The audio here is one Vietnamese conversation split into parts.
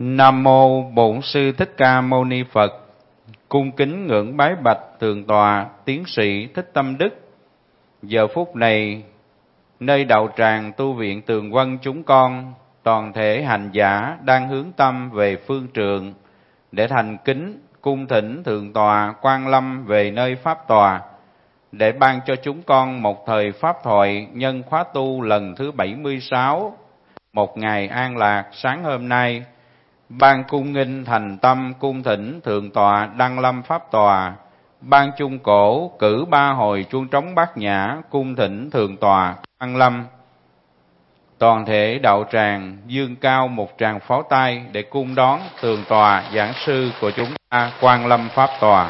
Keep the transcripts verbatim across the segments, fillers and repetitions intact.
Nam mô Bổn Sư Thích Ca Mâu Ni Phật. Cung kính ngưỡng bái bạch Thượng tọa Tiến sĩ Thích Tâm Đức. Giờ phút này, nơi đạo tràng tu viện Tường Vân chúng con, toàn thể hành giả đang hướng tâm về phương trượng để thành kính cung thỉnh Thượng tọa Quan Lâm về nơi pháp tòa, để ban cho chúng con một thời pháp thoại nhân khóa tu lần thứ bảy mươi sáu, một ngày an lạc sáng hôm nay. Ban cung nghinh thành tâm cung thỉnh Thượng tọa Đăng Lâm pháp tòa. Ban chung cổ cử ba hồi chuông trống bát nhã cung thỉnh Thượng tọa Đăng Lâm. Toàn thể đạo tràng dương cao một tràng pháo tay để cung đón Thượng tọa giảng sư của chúng ta Quan Lâm pháp tòa.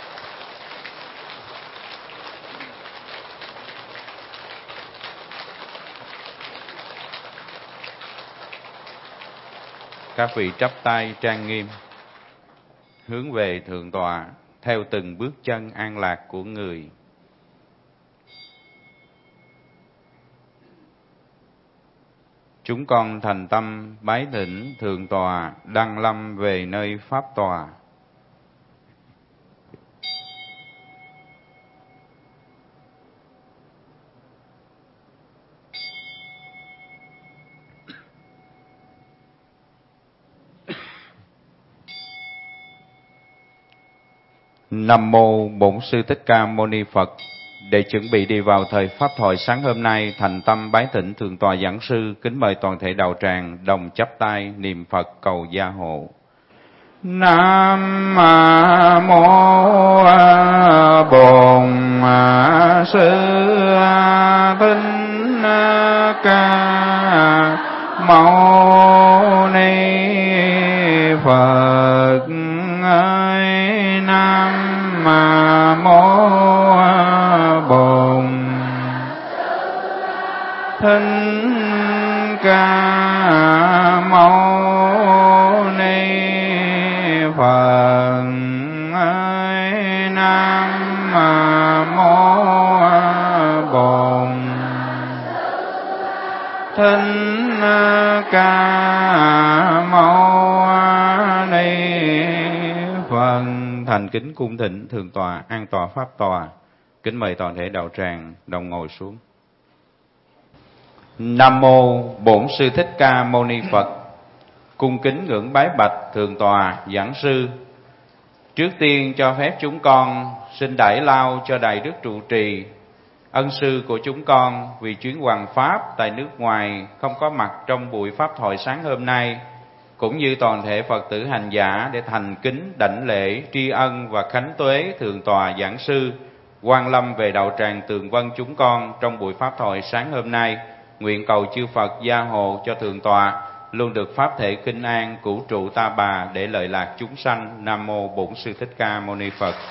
Các vị chắp tay trang nghiêm, hướng về Thượng tọa theo từng bước chân an lạc của người. Chúng con thành tâm bái thỉnh Thượng tọa Đăng Lâm về nơi pháp tòa. Nam mô Bổn Sư Thích Ca Mâu Ni Phật. Để chuẩn bị đi vào thời pháp thoại sáng hôm nay, thành tâm bái thỉnh Thượng tọa giảng sư, kính mời toàn thể đạo tràng đồng chắp tay niệm Phật cầu gia hộ. Nam mô Bổn Sư Thích Ca Mâu Ni Phật. Nam mô Bổn Thích Ca Mâu Ni Phật. Nam mô Bổn Thích Ca Mâu Ni Phật. Thành kính cung thỉnh Thượng tọa an tọa pháp tòa. Kính mời toàn thể đạo tràng đồng ngồi xuống. Nam mô Bổn Sư Thích Ca Mâu Ni Phật. Cung kính ngưỡng bái bạch Thượng tọa giảng sư. Trước tiên cho phép chúng con xin đãi lao cho Đại Đức trụ trì, ân sư của chúng con vì chuyến hoằng pháp tại nước ngoài không có mặt trong buổi pháp thoại sáng hôm nay, cũng như toàn thể Phật tử hành giả để thành kính đảnh lễ tri ân và khánh tuế Thượng tọa giảng sư Quan Lâm về đạo tràng Tường Vân chúng con trong buổi pháp thoại sáng hôm nay. Nguyện cầu chư Phật gia hộ cho Thượng tọa luôn được pháp thể kinh an, cửu trụ ta bà để lợi lạc chúng sanh. Nam mô Bổn Sư Thích Ca Mâu Ni Phật.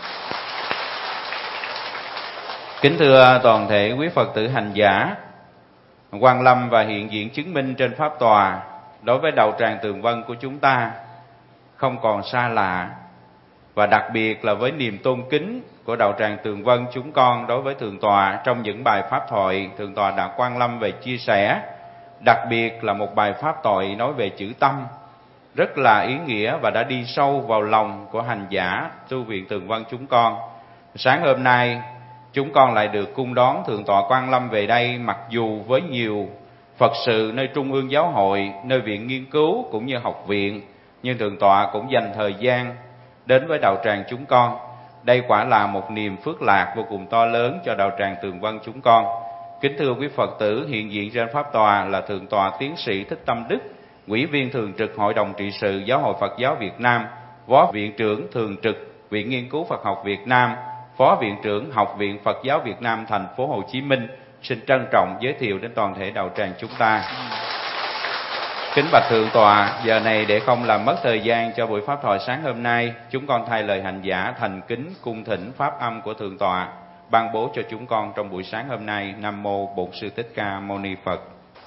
Kính thưa toàn thể quý Phật tử hành giả, Quan Lâm và hiện diện chứng minh trên pháp tòa đối với đạo tràng Tường Vân của chúng ta không còn xa lạ, và đặc biệt là với niềm tôn kính của đạo tràng Tường Vân chúng con đối với Thượng tọa trong những bài pháp thoại Thượng tọa đã Quan Lâm về chia sẻ, đặc biệt là một bài pháp thoại nói về chữ tâm rất là ý nghĩa và đã đi sâu vào lòng của hành giả tu viện Tường Vân chúng con. Sáng hôm nay chúng con lại được cung đón Thượng tọa Quan Lâm về đây, mặc dù với nhiều Phật sự nơi Trung ương Giáo hội, nơi viện nghiên cứu cũng như học viện, nhưng Thượng tọa cũng dành thời gian đến với đạo tràng chúng con. Đây quả là một niềm phước lạc vô cùng to lớn cho đạo tràng Tường Vân chúng con. Kính thưa quý Phật tử, hiện diện trên pháp tòa là Thượng tọa Tiến sĩ Thích Tâm Đức, Ủy viên thường trực Hội đồng trị sự Giáo hội Phật giáo Việt Nam, Phó viện trưởng thường trực Viện Nghiên cứu Phật học Việt Nam, Phó viện trưởng Học viện Phật giáo Việt Nam thành phố Hồ Chí Minh. Xin trân trọng giới thiệu đến toàn thể đạo tràng chúng ta. Kính bạch Thượng tọa, giờ này để không làm mất thời gian cho buổi pháp thoại sáng hôm nay, chúng con thay lời hành giả thành kính cung thỉnh pháp âm của Thượng tọa ban bố cho chúng con trong buổi sáng hôm nay. Nam mô Bổn Sư Thích Ca Mâu Ni Phật.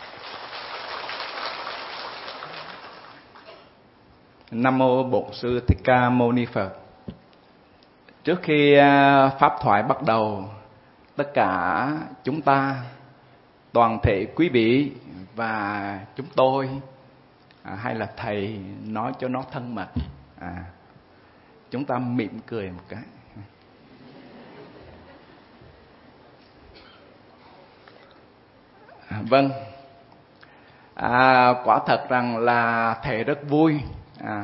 Nam mô Bổn Sư Thích Ca Mâu Ni Phật. Trước khi pháp thoại bắt đầu, tất cả chúng ta, toàn thể quý vị và chúng tôi à, hay là thầy nói cho nó thân mật, à, chúng ta mỉm cười một cái. À, vâng, à, quả thật rằng là thầy rất vui à,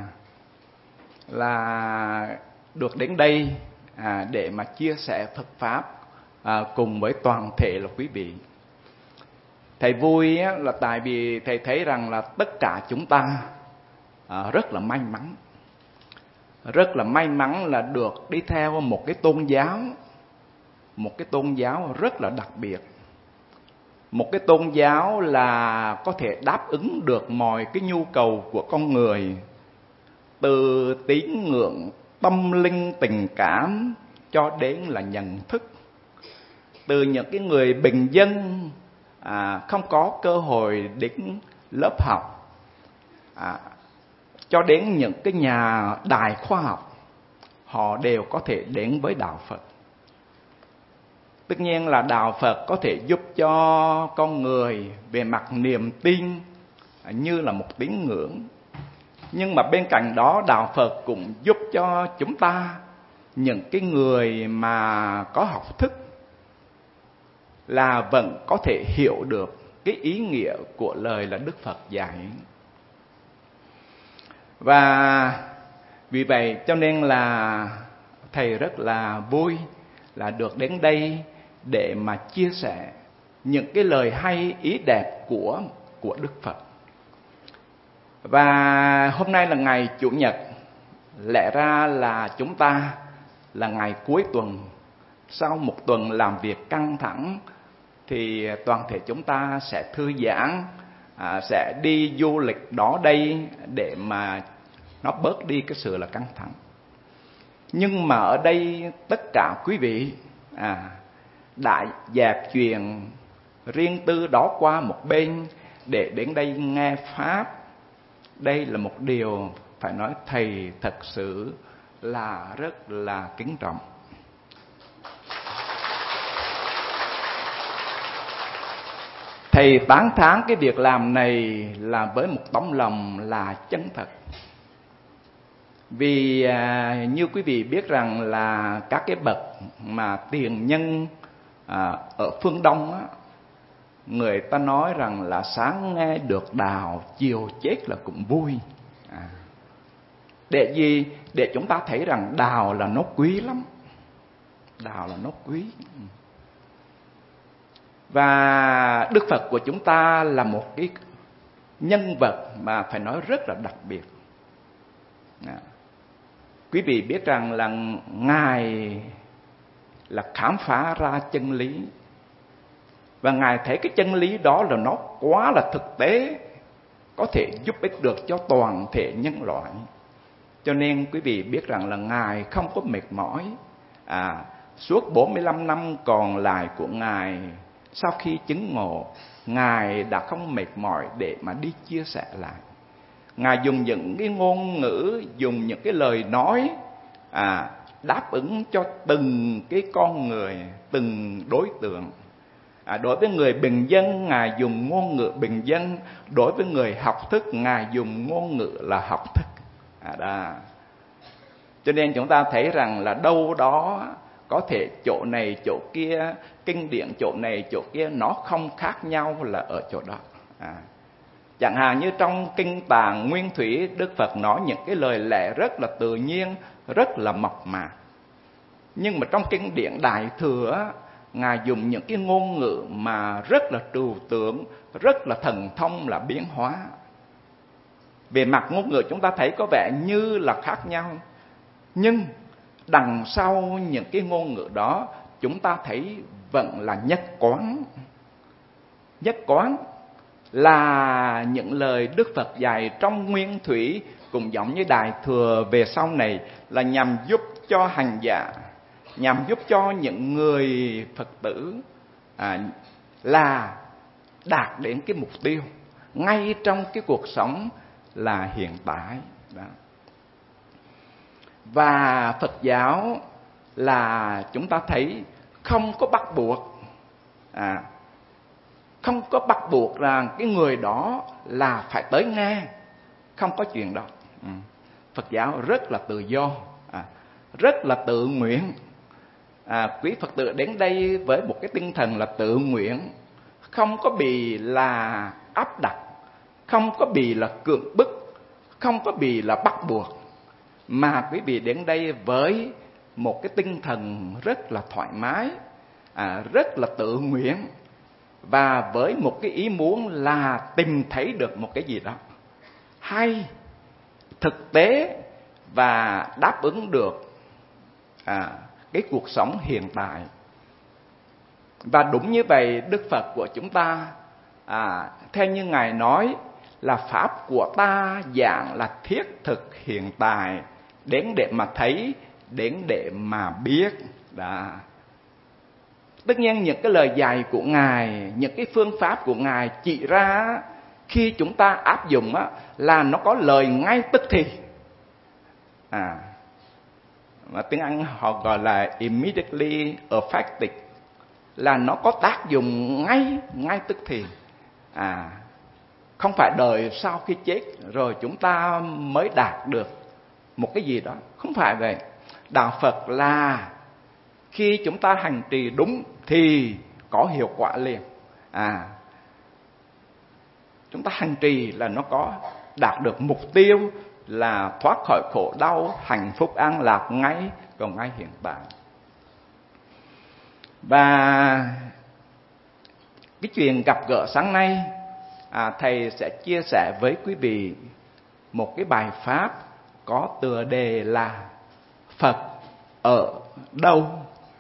là được đến đây à, để mà chia sẻ Phật pháp à, cùng với toàn thể là quý vị. Thầy vui á, là tại vì thầy thấy rằng là tất cả chúng ta à, rất là may mắn, rất là may mắn là được đi theo một cái tôn giáo, một cái tôn giáo rất là đặc biệt, một cái tôn giáo là có thể đáp ứng được mọi cái nhu cầu của con người, từ tín ngưỡng, tâm linh, tình cảm cho đến là nhận thức. Từ những cái người bình dân à, không có cơ hội đến lớp học à, cho đến những cái nhà đại khoa học, họ đều có thể đến với đạo Phật. Tất nhiên là đạo Phật có thể giúp cho con người về mặt niềm tin như là một tín ngưỡng. Nhưng mà bên cạnh đó đạo Phật cũng giúp cho chúng ta, những cái người mà có học thức, là vẫn có thể hiểu được cái ý nghĩa của lời là Đức Phật dạy. Và vì vậy cho nên là thầy rất là vui là được đến đây để mà chia sẻ những cái lời hay ý đẹp của của Đức Phật. Và hôm nay là ngày Chủ nhật, lẽ ra là chúng ta là ngày cuối tuần, sau một tuần làm việc căng thẳng thì toàn thể chúng ta sẽ thư giãn, à, sẽ đi du lịch đó đây để mà nó bớt đi cái sự là căng thẳng. Nhưng mà ở đây tất cả quý vị à, đã dẹp chuyện riêng tư đó qua một bên để đến đây nghe pháp. Đây là một điều phải nói thầy thật sự là rất là kính trọng. Thầy tán thán cái việc làm này là với một tấm lòng là chân thật. Vì à, như quý vị biết rằng là các cái bậc mà tiền nhân à, ở phương Đông á, người ta nói rằng là sáng nghe được đào, chiều chết là cũng vui. À, để gì? Để chúng ta thấy rằng đào là nó quý lắm. Đào là nó quý. Và Đức Phật của chúng ta là một cái nhân vật mà phải nói rất là đặc biệt. À, quý vị biết rằng là Ngài là khám phá ra chân lý. Và Ngài thấy cái chân lý đó là nó quá là thực tế, có thể giúp ích được cho toàn thể nhân loại. Cho nên quý vị biết rằng là Ngài không có mệt mỏi. À, suốt bốn mươi lăm năm còn lại của Ngài, sau khi chứng ngộ, Ngài đã không mệt mỏi để mà đi chia sẻ lại. Ngài dùng những cái ngôn ngữ, dùng những cái lời nói à, đáp ứng cho từng cái con người, từng đối tượng. À, đối với người bình dân, Ngài dùng ngôn ngữ bình dân. Đối với người học thức, Ngài dùng ngôn ngữ là học thức. À, đó. Cho nên chúng ta thấy rằng là đâu đó có thể chỗ này chỗ kia, kinh điển chỗ này chỗ kia, nó không khác nhau là ở chỗ đó. À, chẳng hạn như trong kinh Tạng Nguyên Thủy, Đức Phật nói những cái lời lẽ rất là tự nhiên, rất là mộc mạc. Nhưng mà trong kinh điển Đại Thừa, Ngài dùng những cái ngôn ngữ mà rất là trừu tượng, rất là thần thông, là biến hóa. Về mặt ngôn ngữ chúng ta thấy có vẻ như là khác nhau, nhưng đằng sau những cái ngôn ngữ đó chúng ta thấy vẫn là nhất quán. Nhất quán là những lời Đức Phật dạy trong Nguyên Thủy, cũng giống như Đại Thừa về sau này, là nhằm giúp cho hành giả, nhằm giúp cho những người Phật tử à, là đạt đến cái mục tiêu ngay trong cái cuộc sống là hiện tại đó. Và Phật giáo là chúng ta thấy không có bắt buộc, à, không có bắt buộc rằng cái người đó là phải tới nghe. không có chuyện đó. Ừ. Phật giáo rất là tự do, à, rất là tự nguyện. À, quý Phật tử đến đây với một cái tinh thần là tự nguyện, không có bị là áp đặt, không có bị là cưỡng bức, không có bị là bắt buộc, mà quý vị đến đây với một cái tinh thần rất là thoải mái, à, rất là tự nguyện, và với một cái ý muốn là tìm thấy được một cái gì đó hay, thực tế và đáp ứng được à, cái cuộc sống hiện tại. Và đúng như vậy, Đức Phật của chúng ta à, theo như Ngài nói là pháp của ta giảng là thiết thực hiện tại, đến để mà thấy, đến để mà biết. Đó. Tất nhiên những cái lời dạy của Ngài, những cái phương pháp của Ngài chỉ ra khi chúng ta áp dụng á, là nó có lời ngay tức thì. À, mà tiếng Anh họ gọi là immediately effective, là nó có tác dụng ngay ngay tức thì. À, không phải đợi sau khi chết rồi chúng ta mới đạt được một cái gì đó, không phải vậy. Đạo Phật là khi chúng ta hành trì đúng thì có hiệu quả liền. À, chúng ta hành trì là nó có đạt được mục tiêu là thoát khỏi khổ đau, hạnh phúc an lạc ngay, còn ngay hiện tại. Và cái chuyện gặp gỡ sáng nay, à, thầy sẽ chia sẻ với quý vị một cái bài pháp có tựa đề là Phật ở đâu.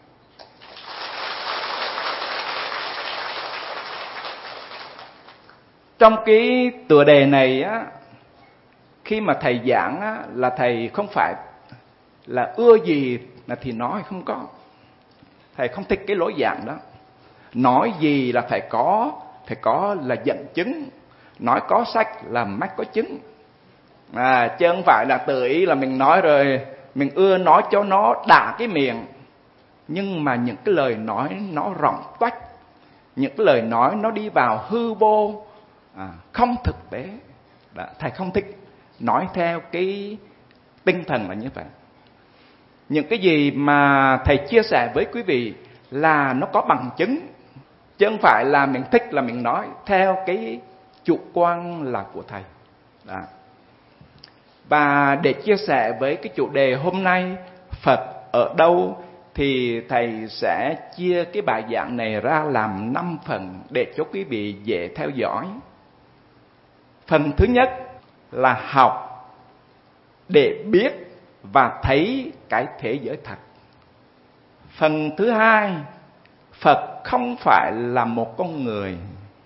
Trong cái tựa đề này á, khi mà thầy giảng á, là thầy không phải là ưa gì là thì nói, không có. Thầy không thích cái lối giảng đó. Nói gì là phải có, phải có là dẫn chứng. Nói có sách là mách có chứng. À, chứ không phải là tự ý là mình nói rồi mình ưa nói cho nó đả cái miệng. Nhưng mà những cái lời nói nó rộng toách, những cái lời nói nó đi vào hư vô, à, không thực tế. Đó, thầy không thích nói theo cái tinh thần là như vậy. Những cái gì mà thầy chia sẻ với quý vị là nó có bằng chứng, chứ không phải là mình thích là mình nói theo cái chủ quan là của thầy. Đó. Và để chia sẻ với cái chủ đề hôm nay Phật ở đâu, thì thầy sẽ chia cái bài giảng này ra làm năm phần để cho quý vị dễ theo dõi. Phần thứ nhất là học để biết và thấy cái thế giới thật. Phần thứ hai, Phật không phải là một con người.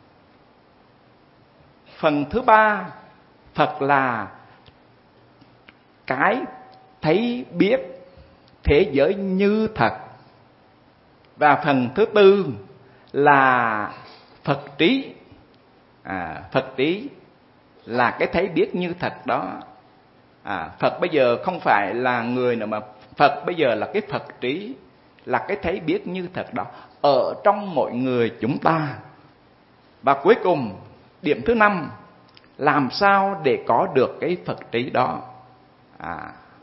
Phần thứ ba, Phật là cái thấy biết thế giới như thật. Và phần thứ tư là Phật trí. À, Phật trí là cái thấy biết như thật đó. À, Phật bây giờ không phải là người nào, mà Phật bây giờ là cái Phật trí, là cái thấy biết như thật đó ở trong mỗi người chúng ta. Và cuối cùng, điểm thứ năm, làm sao để có được cái Phật trí đó. À,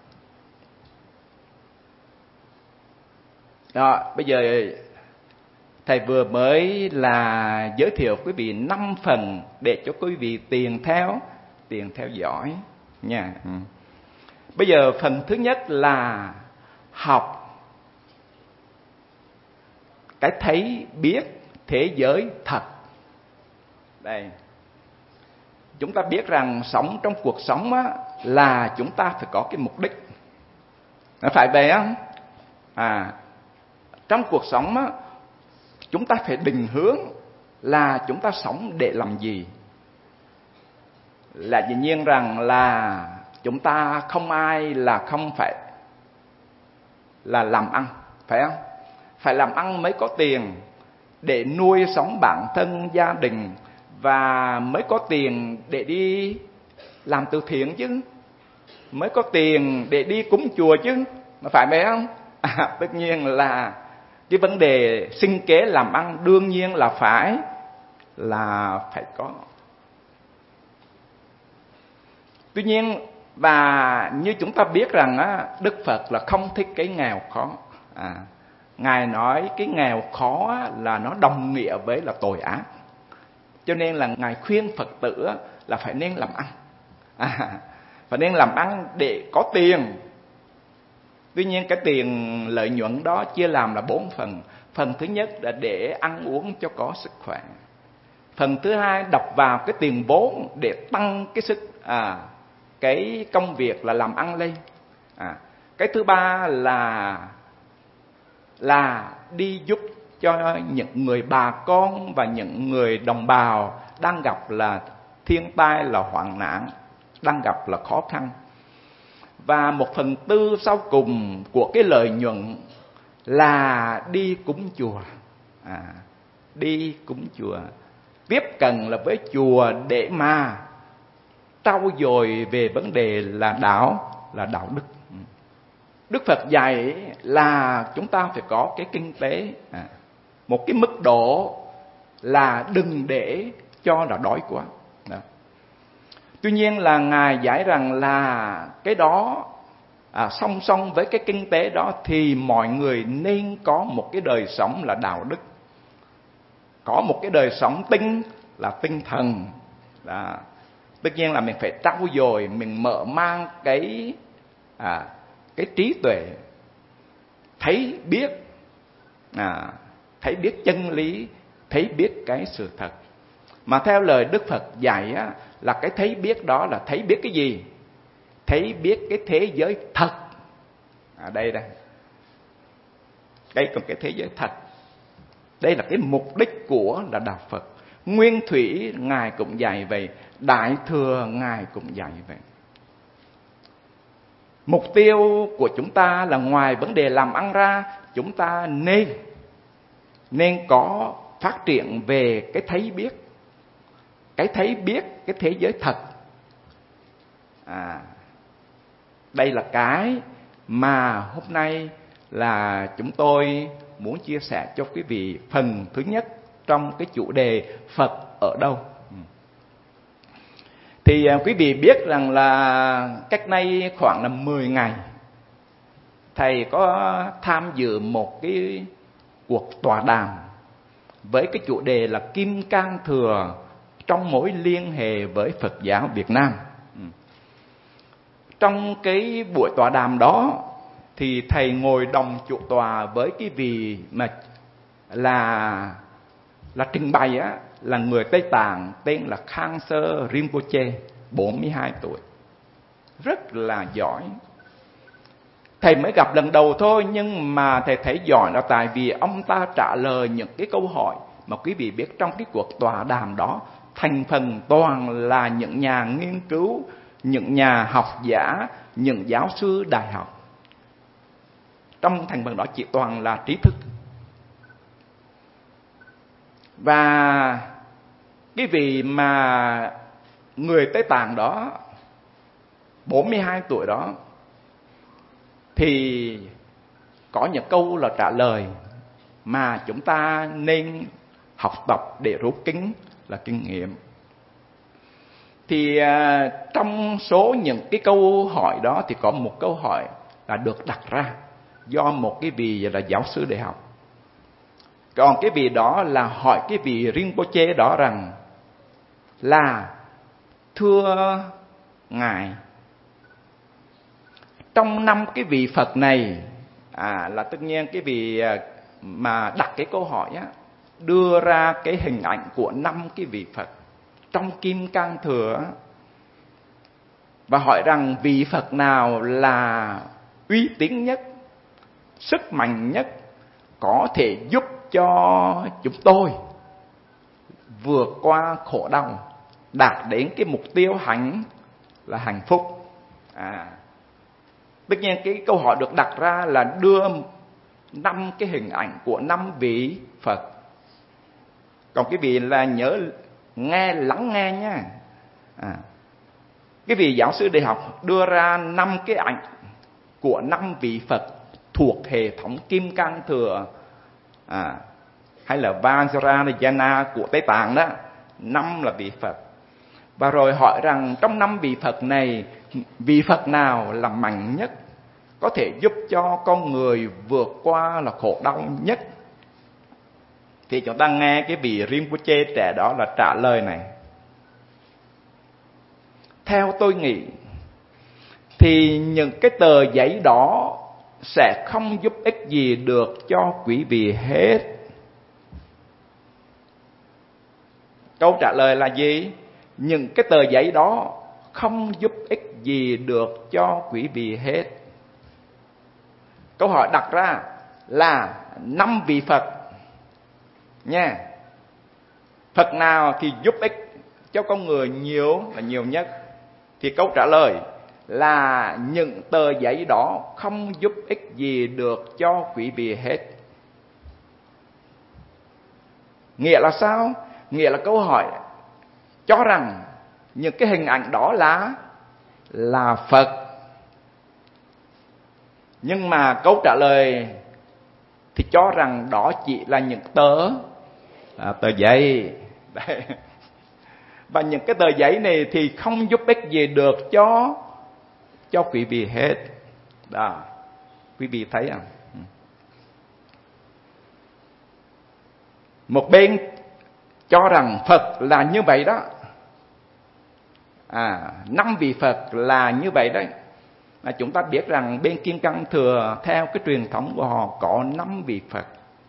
đó, bây giờ thầy vừa mới là giới thiệu quý vị năm phần để cho quý vị tiền theo, tiền theo dõi nha. Ừ. Bây giờ phần thứ nhất là học cái thấy biết thế giới thật. Đây, chúng ta biết rằng sống trong cuộc sống á, là chúng ta phải có cái mục đích. Nó phải vậy không? À, trong cuộc sống á, chúng ta phải định hướng là chúng ta sống để làm gì. Là dĩ nhiên rằng là chúng ta không ai là không phải là làm ăn, phải không? Phải làm ăn mới có tiền để nuôi sống bản thân, gia đình, và mới có tiền để đi làm từ thiện chứ, mới có tiền để đi cúng chùa chứ, mà phải vậy không? À, tất nhiên là cái vấn đề sinh kế làm ăn đương nhiên là phải là phải có. Tuy nhiên, và như chúng ta biết rằng á, Đức Phật là không thích cái nghèo khó. À, Ngài nói cái nghèo khó á, là nó đồng nghĩa với là tội ác. Cho nên là Ngài khuyên Phật tử á, là phải nên làm ăn. À, phải nên làm ăn để có tiền. Tuy nhiên cái tiền lợi nhuận đó chia làm là bốn phần. Phần thứ nhất là để ăn uống cho có sức khỏe. Phần thứ hai đập vào cái tiền vốn để tăng cái sức à, cái công việc là làm ăn lên. À, cái thứ ba là là đi giúp cho những người bà con và những người đồng bào đang gặp là thiên tai, là hoạn nạn, đang gặp là khó khăn. Và một phần tư sau cùng của cái lợi nhuận là đi cúng chùa. À, đi cúng chùa, tiếp cận là với chùa để mà trau dồi về vấn đề là đạo, là đạo đức. Đức Phật dạy là chúng ta phải có cái kinh tế à, một cái mức độ là đừng để cho là đói quá. Đó. Tuy nhiên là Ngài giải rằng là cái đó à, song song với cái kinh tế đó thì mọi người nên có một cái đời sống là đạo đức, có một cái đời sống tinh là tinh thần. Đó. Tất nhiên là mình phải trau dồi, mình mở mang cái à, cái trí tuệ, thấy biết à, thấy biết chân lý, thấy biết cái sự thật. Mà theo lời Đức Phật dạy á, là cái thấy biết đó là thấy biết cái gì? Thấy biết cái thế giới thật. À, đây đây. Đây còn cái thế giới thật. Đây là cái mục đích của là đạo Phật. Nguyên Thủy Ngài cũng dạy vậy, Đại Thừa Ngài cũng dạy vậy. Mục tiêu của chúng ta là ngoài vấn đề làm ăn ra, chúng ta nên nên có phát triển về cái thấy biết, cái thấy biết cái thế giới thật. À, đây là cái mà hôm nay là chúng tôi muốn chia sẻ cho quý vị phần thứ nhất trong cái chủ đề Phật ở đâu. Thì quý vị biết rằng là cách nay khoảng là mười ngày, thầy có tham dự một cái cuộc tọa đàm với cái chủ đề là Kim Cang Thừa trong mối liên hệ với Phật giáo Việt Nam. Trong cái buổi tọa đàm đó thì thầy ngồi đồng chủ tọa với cái vị mà là là trình bày á, là người Tây Tạng tên là Khang Sơ Rinpoche, bốn mươi hai tuổi, rất là giỏi. Thầy mới gặp lần đầu thôi, nhưng mà thầy thấy giỏi là tại vì ông ta trả lời những cái câu hỏi mà quý vị biết trong cái cuộc tọa đàm đó thành phần toàn là những nhà nghiên cứu, những nhà học giả, những giáo sư đại học. Trong thành phần đó chỉ toàn là trí thức. Và cái vị mà người Tây Tạng đó, bốn mươi hai tuổi đó, thì có những câu là trả lời mà chúng ta nên học tập để rút kinh là kinh nghiệm. Thì à, trong số những cái câu hỏi đó thì có một câu hỏi là được đặt ra do một cái vị là giáo sư đại học. Còn cái vị đó là hỏi cái vị Rinpoche đó rằng là: thưa Ngài, trong năm cái vị Phật này, à, là tất nhiên cái vị mà đặt cái câu hỏi á, đưa ra cái hình ảnh của năm cái vị Phật trong Kim Cang Thừa, và hỏi rằng vị Phật nào là uy tín nhất, sức mạnh nhất, có thể giúp cho chúng tôi vượt qua khổ đau, đạt đến cái mục tiêu hạnh là hạnh phúc. À, tất nhiên cái câu hỏi được đặt ra là đưa năm cái hình ảnh của năm vị Phật. Còn cái vị là nhớ nghe, lắng nghe nha. À, cái vị giáo sư đại học đưa ra năm cái ảnh của năm vị Phật thuộc hệ thống Kim Cang Thừa, à, hay là Vajrayana của Tây Tạng đó. Năm là vị Phật. Và rồi hỏi rằng trong năm vị Phật này, vị Phật nào là mạnh nhất, có thể giúp cho con người vượt qua là khổ đau nhất? Thì chúng ta nghe cái vị Rinpoche trẻ đó là trả lời này: theo tôi nghĩ thì những cái tờ giấy đó sẽ không giúp ích gì được cho quý vị hết. Câu trả lời là gì? Những cái tờ giấy đó không giúp ích gì được cho quý vị hết. Câu hỏi đặt ra là năm vị Phật nha. Phật nào thì giúp ích cho con người nhiều là nhiều nhất? Thì câu trả lời là những tờ giấy đó không giúp ích gì được cho quý vị hết. Nghĩa là sao? Nghĩa là câu hỏi cho rằng những cái hình ảnh đó là là Phật. Nhưng mà câu trả lời thì cho rằng đó chỉ là những tờ à, tờ giấy. Đấy. Và những cái tờ giấy này thì không giúp ích gì được cho cho quý vị hết. Đó, quý vị thấy không? Một bên cho rằng Phật là như vậy đó, à, năm vị Phật là như vậy đấy. À, chúng ta biết rằng bên Kim Cang Thừa theo cái truyền thống của họ có năm vị Phật.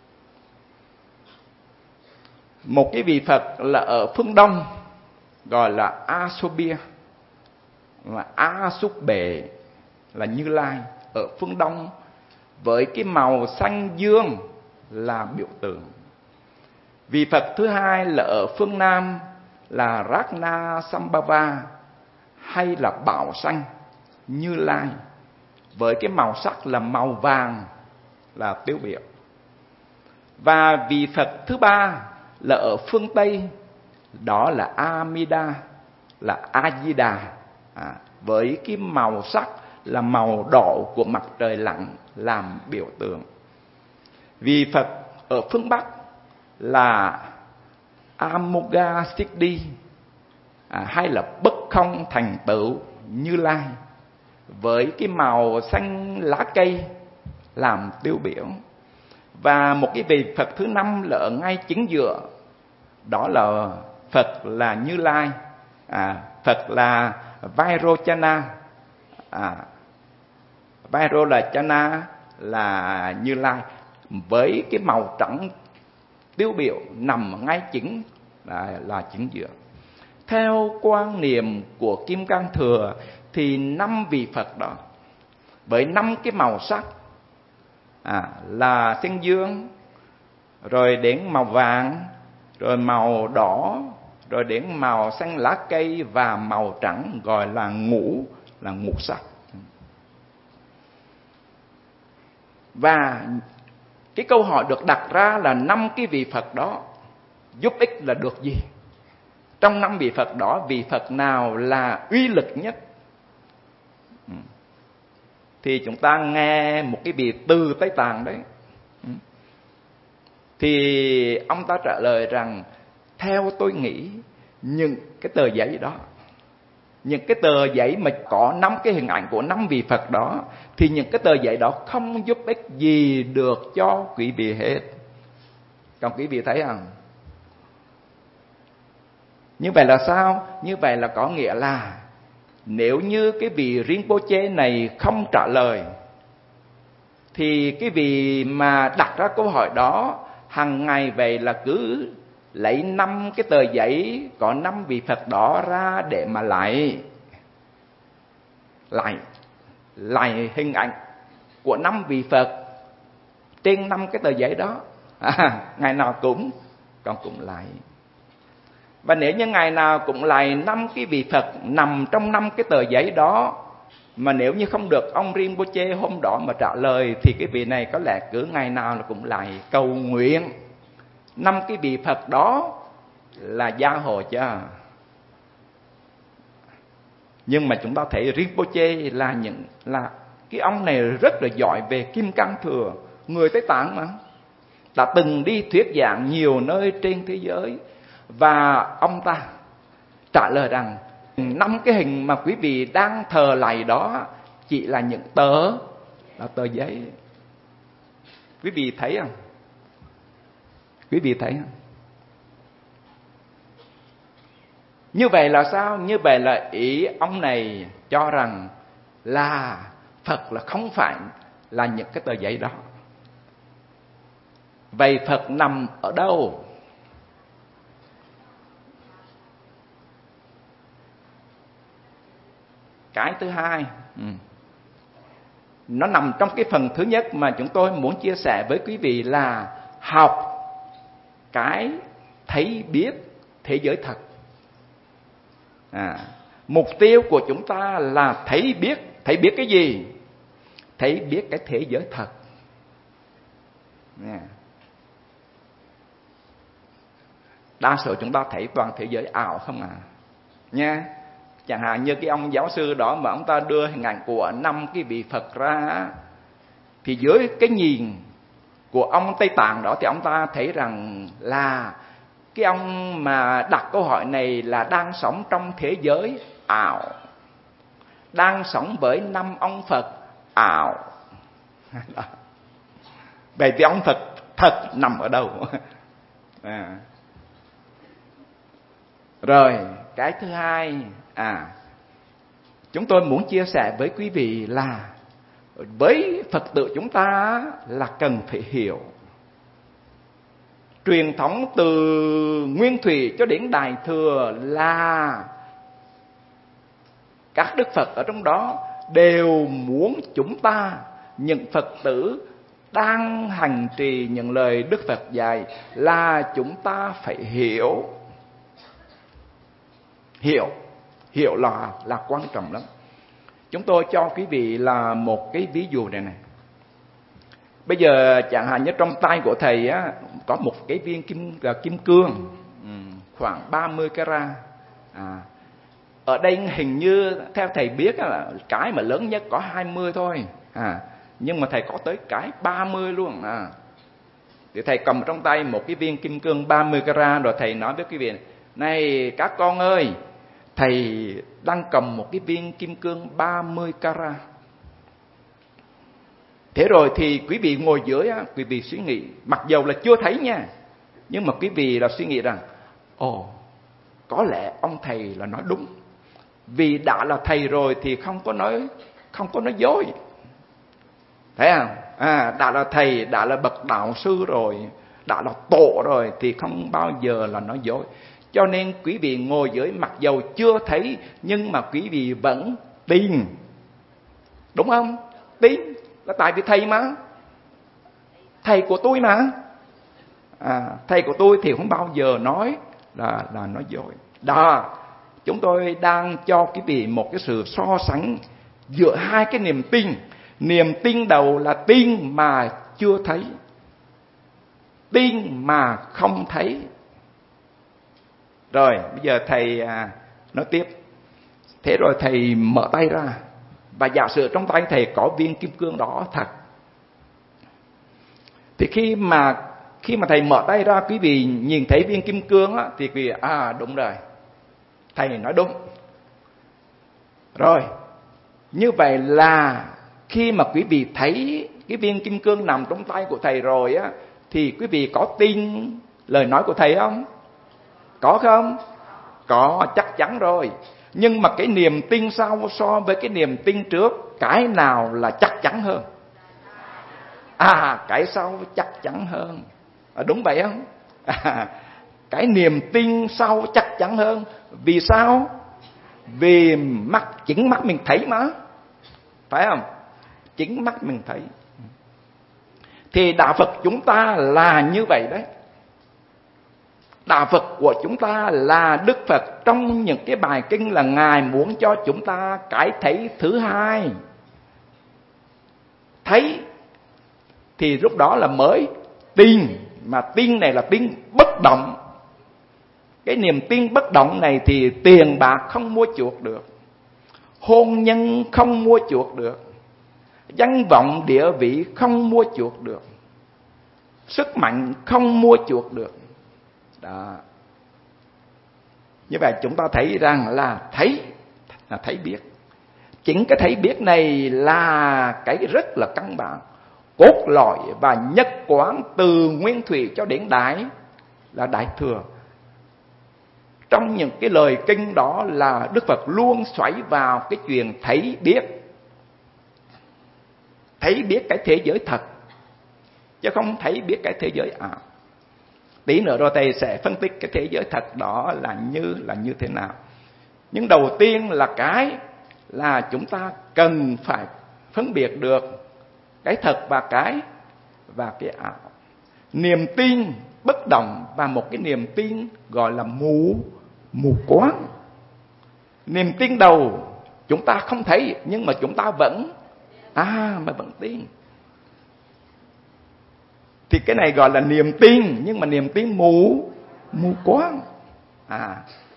Một cái vị Phật là ở phương Đông gọi là Asobia, và A Súc Bệ là Như Lai ở phương Đông, với cái màu xanh dương là biểu tượng. Vị Phật thứ hai là ở phương Nam là Ragna Sambhava hay là Bảo Xanh Như Lai, với cái màu sắc là màu vàng là tiêu biểu. Và vị Phật thứ ba là ở phương Tây, đó là Amida, là A-di-đà, à, với cái màu sắc là màu đỏ của mặt trời lặn làm biểu tượng. Vị Phật ở phương Bắc là Amoghasiddhi, à, hay là bất không thành tựu Như Lai, với cái màu xanh lá cây làm tiêu biểu. Và một cái vị Phật thứ năm là ở ngay chính giữa, đó là Phật là Như Lai, à, Phật là Vairochana, à, Vairochana là Như Lai, với cái màu trắng tiêu biểu nằm ngay chính là, là chính giữa. Theo quan niệm của Kim Cang Thừa thì năm vị Phật đó với năm cái màu sắc, à, là xanh dương, rồi đến màu vàng, rồi màu đỏ, rồi đến màu xanh lá cây và màu trắng, gọi là ngũ, là ngũ sắc. Và cái câu hỏi được đặt ra là năm cái vị Phật đó giúp ích là được gì? Trong năm vị Phật đó, vị Phật nào là uy lực nhất? Thì chúng ta nghe một cái vị từ Tây Tạng đấy. Thì ông ta trả lời rằng theo tôi nghĩ những cái tờ giấy đó, những cái tờ giấy mà có năm cái hình ảnh của năm vị Phật đó, thì những cái tờ giấy đó không giúp ích gì được cho quý vị hết. Còn quý vị thấy không? Như vậy là sao? Như vậy là có nghĩa là nếu như cái vị Rinpoche này không trả lời, thì cái vị mà đặt ra câu hỏi đó hàng ngày vậy là cứ lấy năm cái tờ giấy có năm vị Phật đó ra để mà lại lại lại hình ảnh của năm vị Phật trên năm cái tờ giấy đó, à, ngày nào cũng còn cũng lại. Và nếu như ngày nào cũng lại năm cái vị Phật nằm trong năm cái tờ giấy đó, mà nếu như không được ông Rinpoche hôm đó mà trả lời, thì cái vị này có lẽ cứ ngày nào nó cũng lại cầu nguyện năm cái vị Phật đó là gia hộ cho. Nhưng mà chúng ta thấy Rinpoche là những là cái ông này rất là giỏi về Kim Cang Thừa, người Tây Tạng mà, đã từng đi thuyết giảng nhiều nơi trên thế giới. Và ông ta trả lời rằng năm cái hình mà quý vị đang thờ lạy đó chỉ là những tờ là tờ giấy. Quý vị thấy không? Quý vị thấy không? Như vậy là sao? Như vậy là ý ông này cho rằng là Phật là không phải là những cái tờ giấy đó. Vậy Phật nằm ở đâu? Cái thứ hai, ừ. nó nằm trong cái phần thứ nhất mà chúng tôi muốn chia sẻ với quý vị là học cái thấy biết thế giới thật. À, mục tiêu của chúng ta là thấy biết. Thấy biết cái gì? Thấy biết cái thế giới thật. Nè. Đa số chúng ta thấy toàn thế giới ảo không à? Nha. Chẳng hạn như cái ông giáo sư đó mà ông ta đưa hình ảnh của năm cái vị Phật ra, thì dưới cái nhìn của ông Tây Tạng đó thì ông ta thấy rằng là cái ông mà đặt câu hỏi này là đang sống trong thế giới ảo, đang sống với năm ông Phật ảo. Vậy thì ông Phật thật nằm ở đâu? À. Rồi cái thứ hai, à, chúng tôi muốn chia sẻ với quý vị là với Phật tử chúng ta là cần phải hiểu truyền thống từ Nguyên Thủy cho đến Đại Thừa là các đức Phật ở trong đó đều muốn chúng ta, những Phật tử đang hành trì những lời Đức Phật dạy, là chúng ta phải hiểu. Hiểu, hiểu là, là quan trọng lắm. Chúng tôi cho quý vị là một cái ví dụ này này. Bây giờ chẳng hạn như trong tay của thầy á, có một cái viên kim, kim cương khoảng ba mươi carat. À, ở đây hình như theo thầy biết là cái mà lớn nhất có hai mươi thôi. À, nhưng mà thầy có tới cái ba mươi luôn. À, thì thầy cầm trong tay một cái viên kim cương ba mươi carat, rồi thầy nói với quý vị này, này các con ơi, thầy đang cầm một cái viên kim cương ba mươi carat. Thế rồi thì quý vị ngồi dưới á, quý vị suy nghĩ, mặc dầu là chưa thấy nha, nhưng mà quý vị là suy nghĩ rằng, ồ, có lẽ ông thầy là nói đúng. Vì đã là thầy rồi thì không có nói không có nói dối. Thấy không? À, đã là thầy, đã là bậc đạo sư rồi, đã là tổ rồi thì không bao giờ là nói dối. Cho nên quý vị ngồi dưới mặc dầu chưa thấy, nhưng mà quý vị vẫn tin. Đúng không? Tin là tại vì thầy mà. Thầy của tôi mà. À, thầy của tôi thì không bao giờ nói là, là nói dối. Đó, chúng tôi đang cho quý vị một cái sự so sánh giữa hai cái niềm tin. Niềm tin đầu là tin mà chưa thấy, tin mà không thấy. Rồi bây giờ thầy à, nói tiếp. Thế rồi thầy mở tay ra, và giả sử trong tay thầy có viên kim cương đó thật. Thì khi mà khi mà thầy mở tay ra, quý vị nhìn thấy viên kim cương á, thì quý vị à đúng rồi, thầy nói đúng. Rồi như vậy là khi mà quý vị thấy cái viên kim cương nằm trong tay của thầy rồi á, thì quý vị có tin lời nói của thầy không? Có không? Có, chắc chắn rồi. Nhưng mà cái niềm tin sau so với cái niềm tin trước, cái nào là chắc chắn hơn? À, cái sau chắc chắn hơn. À, đúng vậy không? À, cái niềm tin sau chắc chắn hơn. Vì sao? Vì mắt, chính mắt mình thấy mà. Phải không? Chính mắt mình thấy. Thì đạo Phật chúng ta là như vậy đấy. Đạo Phật của chúng ta là Đức Phật trong những cái bài kinh là Ngài muốn cho chúng ta cái thấy thứ hai. Thấy thì lúc đó là mới tin. Mà tin này là tin bất động. Cái niềm tin bất động này thì tiền bạc không mua chuộc được, hôn nhân không mua chuộc được, danh vọng địa vị không mua chuộc được, sức mạnh không mua chuộc được. Đó. Như vậy chúng ta thấy rằng là thấy là thấy biết. Chính cái thấy biết này là cái rất là căn bản, cốt lõi và nhất quán từ nguyên thủy cho đến đại là đại thừa. Trong những cái lời kinh đó là Đức Phật luôn xoáy vào cái chuyện thấy biết. Thấy biết cái thế giới thật, chứ không thấy biết cái thế giới ảo. Tí nữa rồi thầy sẽ phân tích cái thế giới thật đó là như là như thế nào. Nhưng đầu tiên là cái là chúng ta cần phải phân biệt được cái thật và cái và cái ảo. Niềm tin bất động và một cái niềm tin gọi là mù mù quáng. Niềm tin đầu chúng ta không thấy nhưng mà chúng ta vẫn à mà vẫn tin. Thì cái này gọi là niềm tin, nhưng mà niềm tin mù mù quáng. À,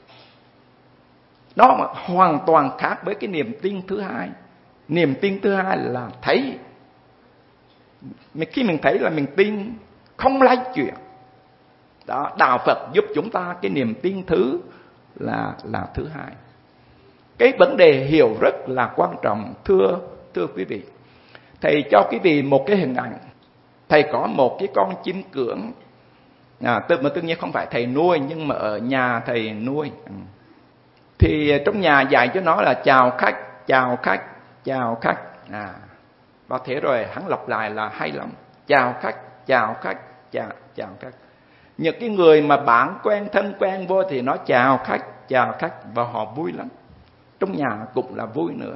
nó mà hoàn toàn khác với cái niềm tin thứ hai. Niềm tin thứ hai là thấy. Khi mình thấy là mình tin, không lay chuyển. Đó, đạo Phật giúp chúng ta cái niềm tin thứ là là thứ hai. Cái vấn đề hiểu rất là quan trọng, thưa thưa quý vị. Thầy cho quý vị một cái hình ảnh. Thầy có một cái con chim cưỡng, à, tự mà tự nhiên không phải thầy nuôi, nhưng mà ở nhà thầy nuôi. Thì trong nhà dạy cho nó là chào khách, chào khách, chào khách. À, và thế rồi hắn lặp lại là hay lắm. Chào khách, chào khách, chào, chào khách. Những cái người mà bạn quen, thân quen vô thì nó chào khách, chào khách, và họ vui lắm. Trong nhà cũng là vui nữa.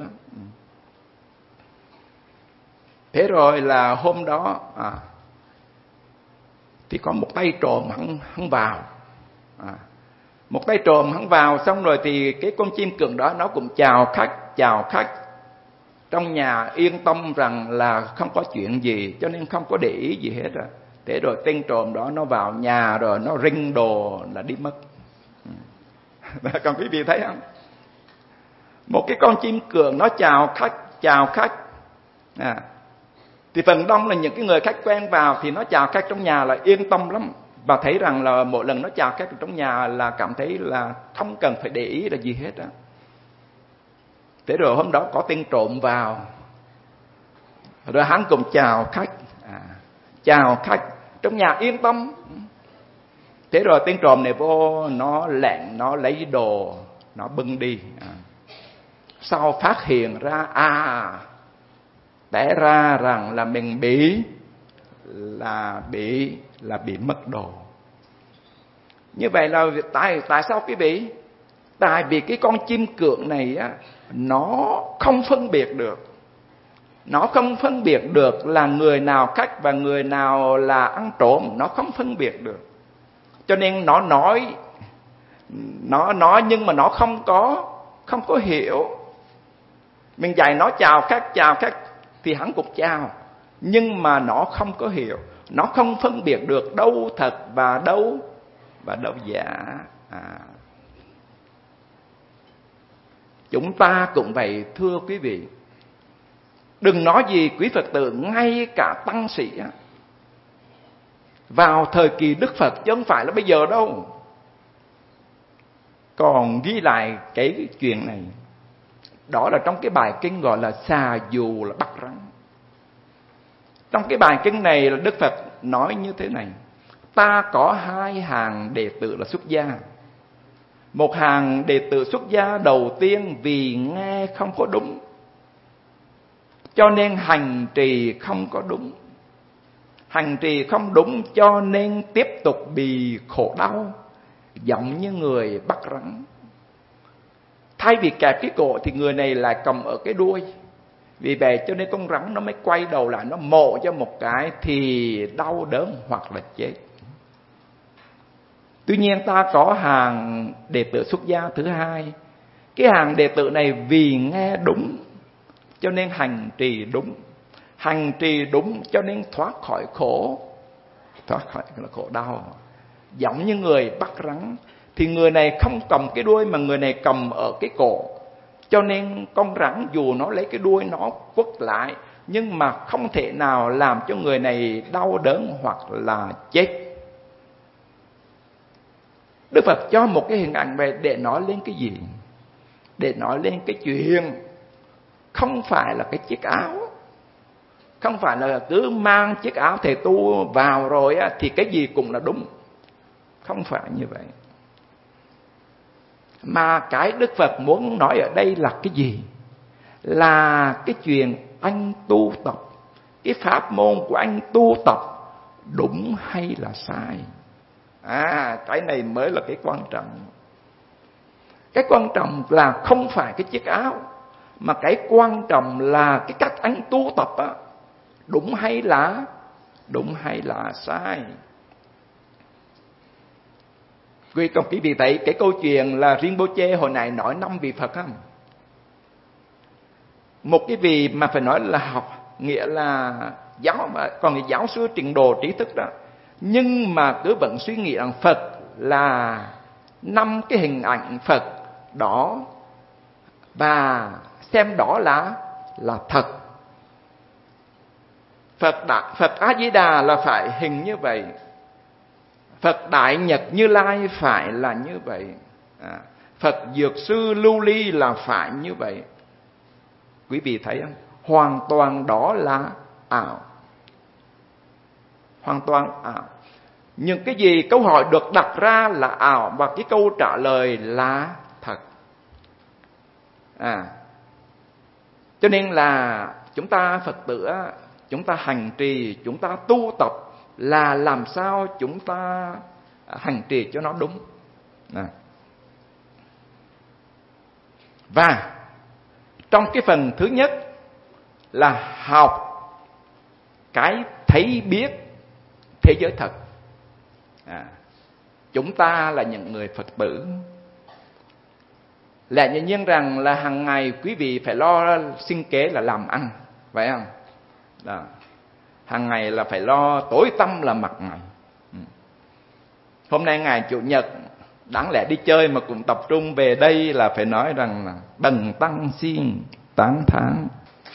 Thế rồi là hôm đó à, thì có một tay trộm hắn, hắn vào. À, một tay trộm hắn vào xong rồi thì cái con chim cưỡng đó nó cũng chào khách, chào khách. Trong nhà yên tâm rằng là không có chuyện gì, cho nên không có để ý gì hết rồi. Thế rồi tên trộm đó nó vào nhà rồi nó rinh đồ là đi mất. Còn quý vị thấy không? Một cái con chim cưỡng nó chào khách, chào khách. À, thì phần đông là những cái người khách quen vào thì nó chào khách trong nhà là yên tâm lắm. Và thấy rằng là mỗi lần nó chào khách trong nhà là cảm thấy là không cần phải để ý là gì hết á. Thế rồi hôm đó có tên trộm vào, rồi hắn cùng chào khách, à, chào khách trong nhà yên tâm. Thế rồi tên trộm này vô, nó lẹn, nó lấy đồ, nó bưng đi. À, sau phát hiện ra à, té ra rằng là mình bị là bị là bị mất đồ. Như vậy là tại tại sao quý vị? Tại vì cái con chim cưỡng này á, nó không phân biệt được. Nó không phân biệt được là người nào khách và người nào là ăn trộm. Nó không phân biệt được. Cho nên nó nói, nó nói nhưng mà nó không có, không có hiểu. Mình dạy nó chào khách, chào khách thì hắn cũng chào. Nhưng mà nó không có hiểu. Nó không phân biệt được đâu thật và đâu và đâu giả. À, chúng ta cũng vậy thưa quý vị. Đừng nói gì quý Phật tử, ngay cả tăng sĩ vào thời kỳ Đức Phật, chứ không phải là bây giờ đâu, còn ghi lại cái chuyện này. Đó là trong cái bài kinh gọi là xà dù là bắt rắn. Trong cái bài kinh này là Đức Phật nói như thế này: ta có hai hàng đệ tử là xuất gia. Một hàng đệ tử xuất gia đầu tiên vì nghe không có đúng, cho nên hành trì không có đúng. Hành trì không đúng cho nên tiếp tục bị khổ đau, giống như người bắt rắn. Thay vì kẹp cái cổ thì người này lại cầm ở cái đuôi. Vì vậy cho nên con rắn nó mới quay đầu lại, nó mổ cho một cái thì đau đớn hoặc là chết. Tuy nhiên ta có hàng đệ tử xuất gia thứ hai. Cái hàng đệ tử này vì nghe đúng cho nên hành trì đúng. Hành trì đúng cho nên thoát khỏi khổ, thoát khỏi khổ đau. Giống như người bắt rắn, thì người này không cầm cái đuôi mà người này cầm ở cái cổ. Cho nên con rắn dù nó lấy cái đuôi nó quất lại, nhưng mà không thể nào làm cho người này đau đớn hoặc là chết. Đức Phật cho một cái hình ảnh về để nói lên cái gì? Để nói lên cái chuyện không phải là cái chiếc áo, không phải là cứ mang chiếc áo thầy tu vào rồi á, thì cái gì cũng là đúng. Không phải như vậy. Mà cái Đức Phật muốn nói ở đây là cái gì? Là cái chuyện anh tu tập, cái pháp môn của anh tu tập đúng hay là sai. À, cái này mới là cái quan trọng. Cái quan trọng là không phải cái chiếc áo, mà cái quan trọng là cái cách anh tu tập á, đúng hay là đúng hay là sai. Quý công quý vị thấy cái câu chuyện là Rinpoche hồi này nói năm vị Phật không? Một cái vị mà phải nói là học, nghĩa là giáo, còn cái giáo sư trình độ trí thức đó, nhưng mà cứ vẫn suy nghĩ rằng Phật là năm cái hình ảnh Phật đó, và xem đó là là thật. Phật đã, Phật A Di Đà là phải hình như vậy, Phật Đại Nhật Như Lai phải là như vậy, à, Phật Dược Sư Lưu Ly là phải như vậy. Quý vị thấy không? Hoàn toàn đó là ảo, hoàn toàn ảo. Những cái gì câu hỏi được đặt ra là ảo, và cái câu trả lời là thật. À, cho nên là chúng ta Phật tử, chúng ta hành trì, chúng ta tu tập là làm sao chúng ta hành trì cho nó đúng. À. Và trong cái phần thứ nhất là học cái thấy biết thế giới thật. À, chúng ta là những người Phật tử, lẽ nhiên nhiên rằng là hàng ngày quý vị phải lo sinh kế là làm ăn, phải không? Đó. Hàng ngày là phải lo tối tăm là mặt mày. Ừ. Hôm nay ngày Chủ nhật, đáng lẽ đi chơi mà cũng tập trung về đây là phải nói rằng là bần tăng xin tán thán.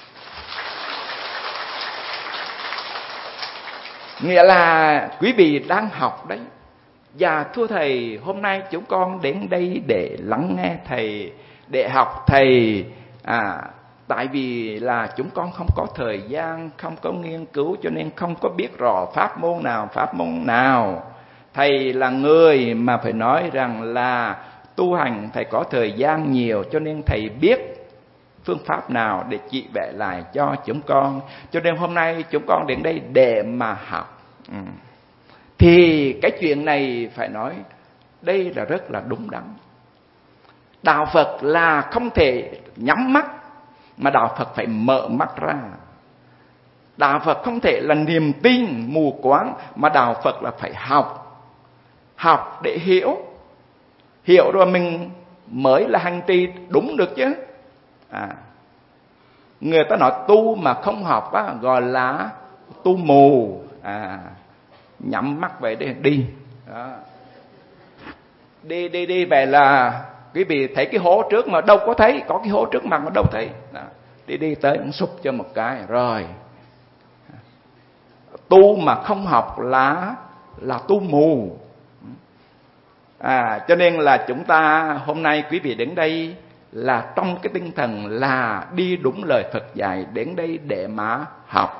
Nghĩa là quý vị đang học đấy. Và thưa thầy, hôm nay chúng con đến đây để lắng nghe thầy, để học thầy. À, tại vì là chúng con không có thời gian, không có nghiên cứu, cho nên không có biết rõ pháp môn nào, pháp môn nào. Thầy là người mà phải nói rằng là tu hành, thầy có thời gian nhiều, cho nên thầy biết phương pháp nào để chỉ vẽ lại cho chúng con. Cho nên hôm nay chúng con đến đây để mà học. Ừ. Thì cái chuyện này phải nói đây là rất là đúng đắn. Đạo Phật là không thể nhắm mắt, mà đạo Phật phải mở mắt ra. Đạo Phật không thể là niềm tin mù quáng, mà đạo Phật là phải học. Học để hiểu. Hiểu rồi mình mới là hành trì đúng được chứ. À, người ta nói tu mà không học á, gọi là tu mù. À, nhắm mắt vậy đi, đi. Đó. Đi đi đi vậy là quý vị thấy cái hố trước mà đâu có thấy, có cái hố trước mặt mà đâu thấy. Đó. Đi đi tới cũng sụp cho một cái rồi. Tu mà không học là là tu mù. À, cho nên là chúng ta hôm nay quý vị đến đây là trong cái tinh thần là đi đúng lời Phật dạy, đến đây để mà học.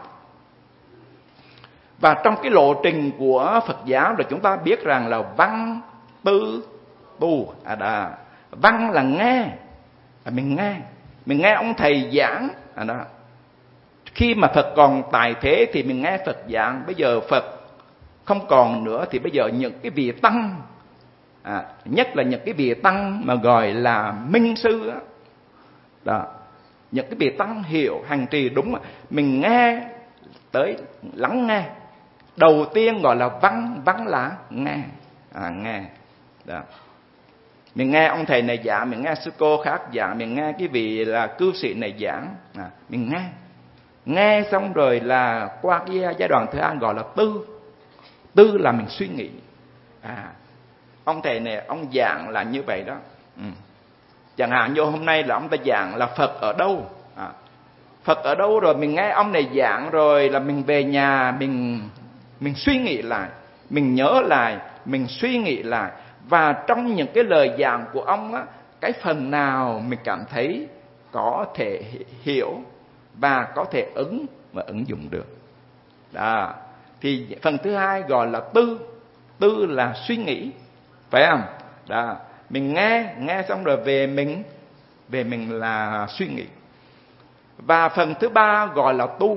Và trong cái lộ trình của Phật giáo là chúng ta biết rằng là văn, tư, tu. À đó. Văn là nghe, à, mình nghe, mình nghe ông thầy giảng. À đó. Khi mà Phật còn tại thế thì mình nghe Phật giảng. Bây giờ Phật không còn nữa thì bây giờ những cái vị tăng, à, nhất là những cái vị tăng mà gọi là minh sư đó, đó, những cái vị tăng hiểu hành trì đúng, mình nghe tới lắng nghe. Đầu tiên gọi là văn, văn là nghe, à, nghe. Đó. Mình nghe ông thầy này giảng, mình nghe sư cô khác giảng, mình nghe cái vị là cư sĩ này giảng, à, mình nghe. Nghe xong rồi là qua cái giai đoạn thứ hai gọi là tư. Tư là mình suy nghĩ. À, ông thầy này ông giảng là như vậy đó. Ừ. Chẳng hạn như hôm nay là ông ta giảng là Phật ở đâu. À, Phật ở đâu rồi mình nghe ông này giảng rồi là mình về nhà mình mình suy nghĩ lại, mình nhớ lại, mình suy nghĩ lại. Và trong những cái lời giảng của ông á, cái phần nào mình cảm thấy có thể hiểu và có thể ứng và ứng dụng được. Đó. Thì phần thứ hai gọi là tư. Tư là suy nghĩ, phải không? Đó. Mình nghe, nghe xong rồi về mình, về mình là suy nghĩ. Và phần thứ ba gọi là tu.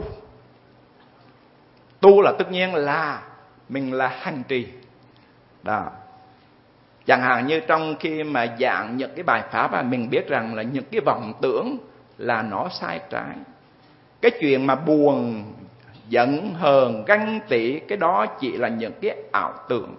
Tu là tất nhiên là mình là hành trì. Đó. Chẳng hạn như trong khi mà giảng những cái bài pháp, mình biết rằng là những cái vọng tưởng là nó sai trái. Cái chuyện mà buồn, giận, hờn, ganh tị, cái đó chỉ là những cái ảo tưởng.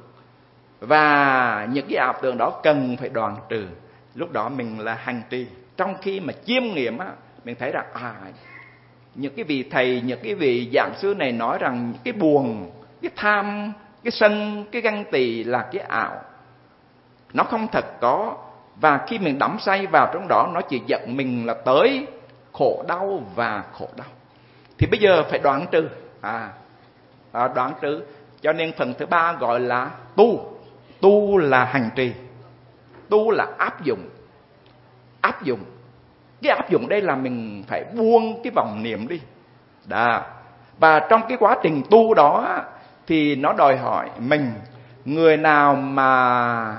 Và những cái ảo tưởng đó cần phải đoạn trừ. Lúc đó mình là hành trì. Trong khi mà chiêm nghiệm á, mình thấy rằng à, những cái vị thầy, những cái vị giảng sư này nói rằng cái buồn, cái tham, cái sân, cái ganh tị là cái ảo, nó không thật có. Và khi mình đắm say vào trong đó, nó chỉ dẫn mình là tới khổ đau và khổ đau. Thì bây giờ phải đoạn trừ. À, à đoạn trừ. Cho nên phần thứ ba gọi là tu. Tu là hành trì. Tu là áp dụng. Áp dụng. Cái áp dụng đây là mình phải buông cái vòng niệm đi. Đó. Và trong cái quá trình tu đó thì nó đòi hỏi mình, người nào mà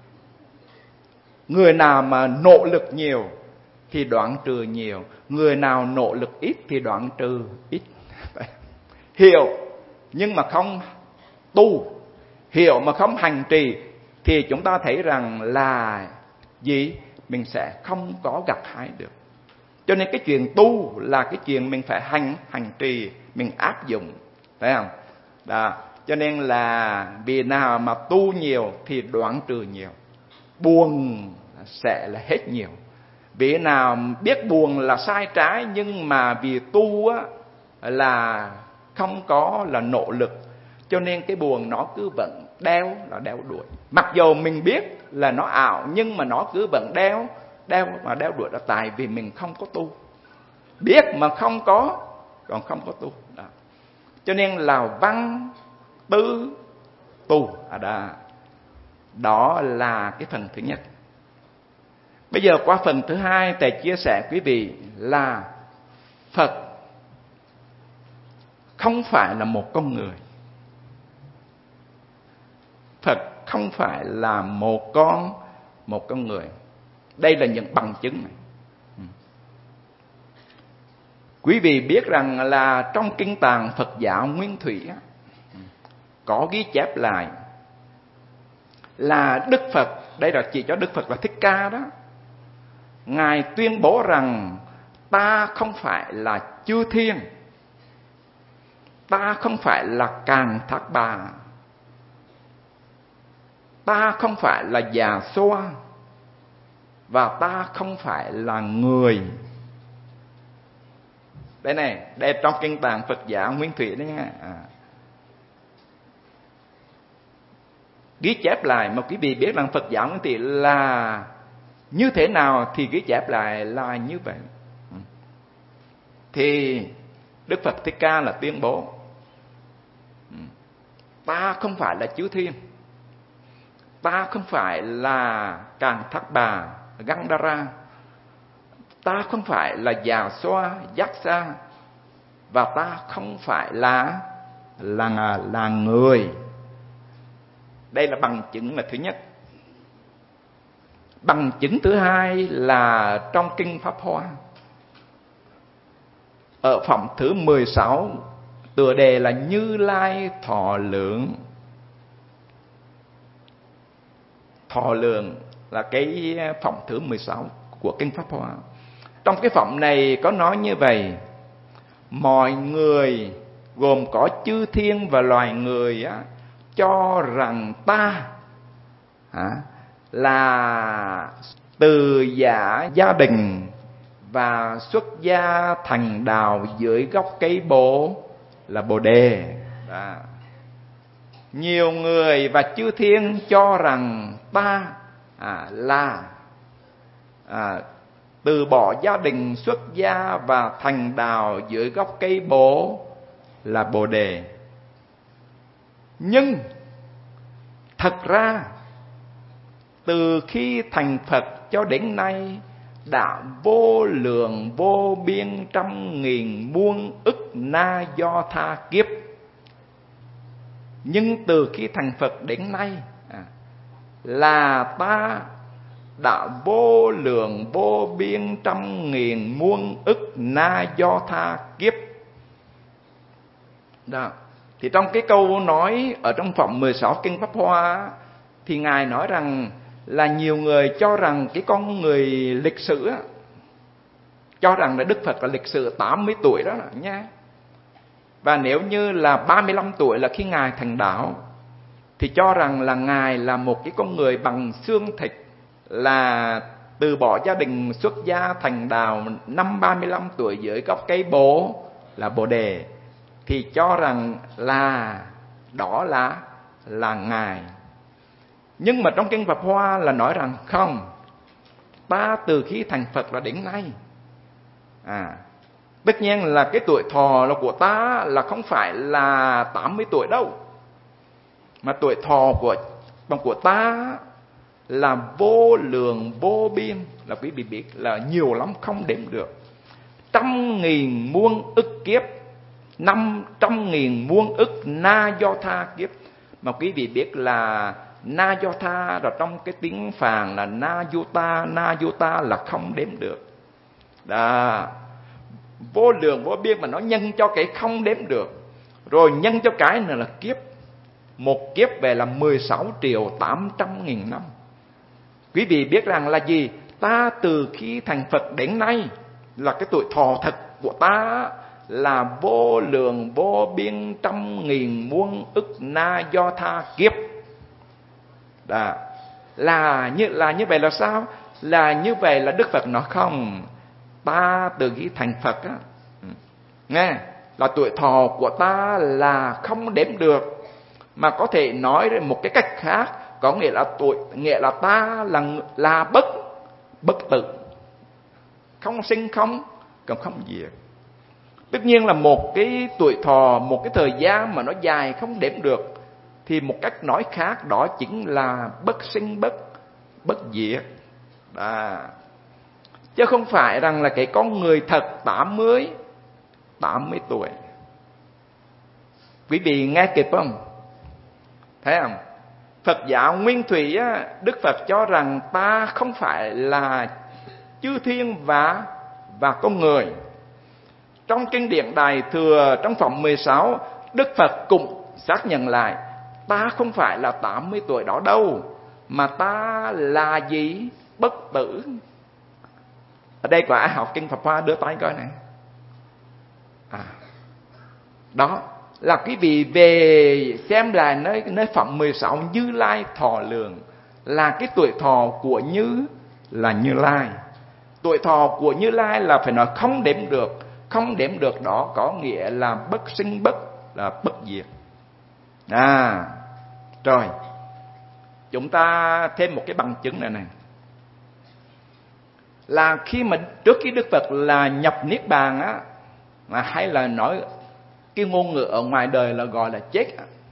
người nào mà nỗ lực nhiều thì đoạn trừ nhiều, người nào nỗ lực ít thì đoạn trừ ít. Hiểu nhưng mà không tu, hiểu mà không hành trì thì chúng ta thấy rằng là gì? Mình sẽ không có gặt hái được. Cho nên cái chuyện tu là cái chuyện mình phải hành hành trì, mình áp dụng, phải không? Đó. Cho nên là vì nào mà tu nhiều thì đoạn trừ nhiều, buồn sẽ là hết nhiều. Vì nào biết buồn là sai trái, nhưng mà vì tu á, là không có là nỗ lực, cho nên cái buồn nó cứ vẫn đeo là đeo đuổi. Mặc dù mình biết là nó ảo, nhưng mà nó cứ vẫn đeo đeo mà đeo đuổi là tại vì mình không có tu. Biết mà không có, còn không có tu. Đó. Cho nên là văn tư tu. À đó. Đó là cái phần thứ nhất. Bây giờ qua phần thứ hai, thầy chia sẻ quý vị là Phật không phải là một con người. Phật không phải là một con một con người. Đây là những bằng chứng này. Quý vị biết rằng là trong kinh tạng Phật giáo Nguyên Thủy có ghi chép lại là Đức Phật, đây là chỉ cho Đức Phật là Thích Ca đó, Ngài tuyên bố rằng ta không phải là chư thiên, ta không phải là Càn Thác Bà, ta không phải là Già Xoa, và ta không phải là người. Đây này, đây trong kinh tạng Phật giáo Nguyên Thủy đấy nha. À. Ghi chép lại mà quý vị biết rằng Phật giáo Nguyên Thủy là như thế nào thì ghi chép lại là như vậy. Thì Đức Phật Thích Ca là tuyên bố ta không phải là chư thiên, ta không phải là Càn Thác Bà, Gandhara, ta không phải là Già Xoa, Giác Sa, và ta không phải là là là người. Đây là bằng chứng là thứ nhất. Bằng chứng thứ hai là trong kinh Pháp Hoa, ở phẩm thứ mười sáu, tựa đề là Như Lai Thọ Lượng. Thọ Lượng là cái phẩm thứ mười sáu của kinh Pháp Hoa. Trong cái phẩm này có nói như vậy: mọi người gồm có chư thiên và loài người á, cho rằng ta à, là từ giả gia đình và xuất gia thành đạo dưới gốc cây bồ là Bồ Đề. Đó. Nhiều người và chư thiên cho rằng ta à, là à, từ bỏ gia đình xuất gia và thành đạo dưới gốc cây bồ là Bồ Đề. Nhưng thật ra từ khi thành Phật cho đến nay đã vô lượng vô biên trăm nghìn muôn ức na do tha kiếp. Nhưng từ khi thành Phật đến nay à, là ta đã vô lượng vô biên trăm nghìn muôn ức na do tha kiếp. Đó. Thì trong cái câu nói ở trong phẩm mười sáu Kinh Pháp Hoa thì Ngài nói rằng là nhiều người cho rằng cái con người lịch sử á, cho rằng là Đức Phật là lịch sử tám mươi tuổi đó nha. Và nếu như là ba mươi lăm tuổi là khi Ngài thành đạo, thì cho rằng là Ngài là một cái con người bằng xương thịt, là từ bỏ gia đình xuất gia thành đạo năm ba mươi lăm tuổi dưới gốc cây bồ là Bồ Đề, thì cho rằng là đó là là Ngài. Nhưng mà trong Kinh Pháp Hoa là nói rằng không, ta từ khi thành Phật là đến nay. À, tất nhiên là cái tuổi thọ là của ta là không phải là tám mươi tuổi đâu, mà tuổi thọ của bằng của ta là vô lượng vô biên, là quý vị biết là nhiều lắm không đếm được. Trăm nghìn muôn ức kiếp, năm trăm nghìn muôn ức na do tha kiếp. Mà quý vị biết là na do tha rồi trong cái tiếng Phạn là na yuta, na yuta là không đếm được. Đó. Vô lượng vô biên mà nó nhân cho cái không đếm được, rồi nhân cho cái này là kiếp. Một kiếp về là mười sáu triệu tám trăm nghìn năm. Quý vị biết rằng là gì? Ta từ khi thành Phật đến nay là cái tuổi thọ thật của ta là vô lượng vô biên trăm nghìn muôn ức na do tha kiếp. Đó. Là như là như vậy là sao? Là như vậy là Đức Phật nói không, ta từ khi thành Phật á, nghe, là tuổi thọ của ta là không đếm được. Mà có thể nói một cái cách khác, có nghĩa là tuổi, nghĩa là ta là là bất bất tử, không sinh không còn không diệt. Tất nhiên là một cái tuổi thọ, một cái thời gian mà nó dài không đếm được, thì một cách nói khác đó chính là bất sinh bất bất diệt. Đó. Chứ không phải rằng là cái con người thật tám mươi tám mươi tuổi. Quý vị nghe kịp không? Thấy không? Phật giáo nguyên thủy á, Đức Phật cho rằng ta không phải là chư thiên và và con người. Trong kinh điển Đại Thừa trong phẩm mười sáu, Đức Phật cũng xác nhận lại ta không phải là tám mươi tuổi đó đâu, mà ta là gì? Bất tử. Ở đây có ai học kinh Pháp Hoa đưa tay coi này. À, đó là quý vị về xem lại nơi, nơi phẩm mười sáu Như Lai thọ lượng, là cái tuổi thọ của Như là Như Lai. Tuổi thọ của Như Lai là phải nói không đếm được. Không đếm được đó có nghĩa là bất sinh bất là bất diệt. À, rồi chúng ta thêm một cái bằng chứng này này, là khi mà trước khi Đức Phật là nhập niết bàn á, mà hay là nói cái ngôn ngữ ở ngoài đời là gọi là chết.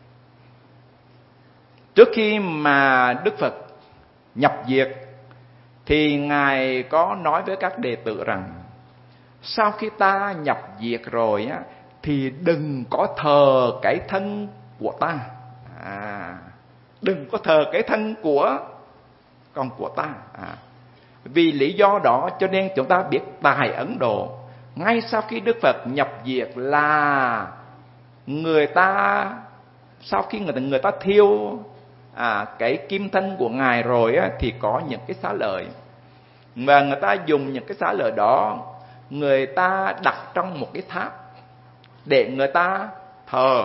Trước khi mà Đức Phật nhập diệt thì Ngài có nói với các đệ tử rằng sau khi ta nhập diệt rồi á, thì đừng có thờ cái thân của ta. À, đừng có thờ cái thân của con của ta. À, vì lý do đó cho nên chúng ta biết tại Ấn Độ, ngay sau khi Đức Phật nhập diệt là người ta, sau khi người ta, người ta thiêu à, cái kim thân của Ngài rồi á, thì có những cái xá lợi. Và người ta dùng những cái xá lợi đó, người ta đặt trong một cái tháp để người ta thờ.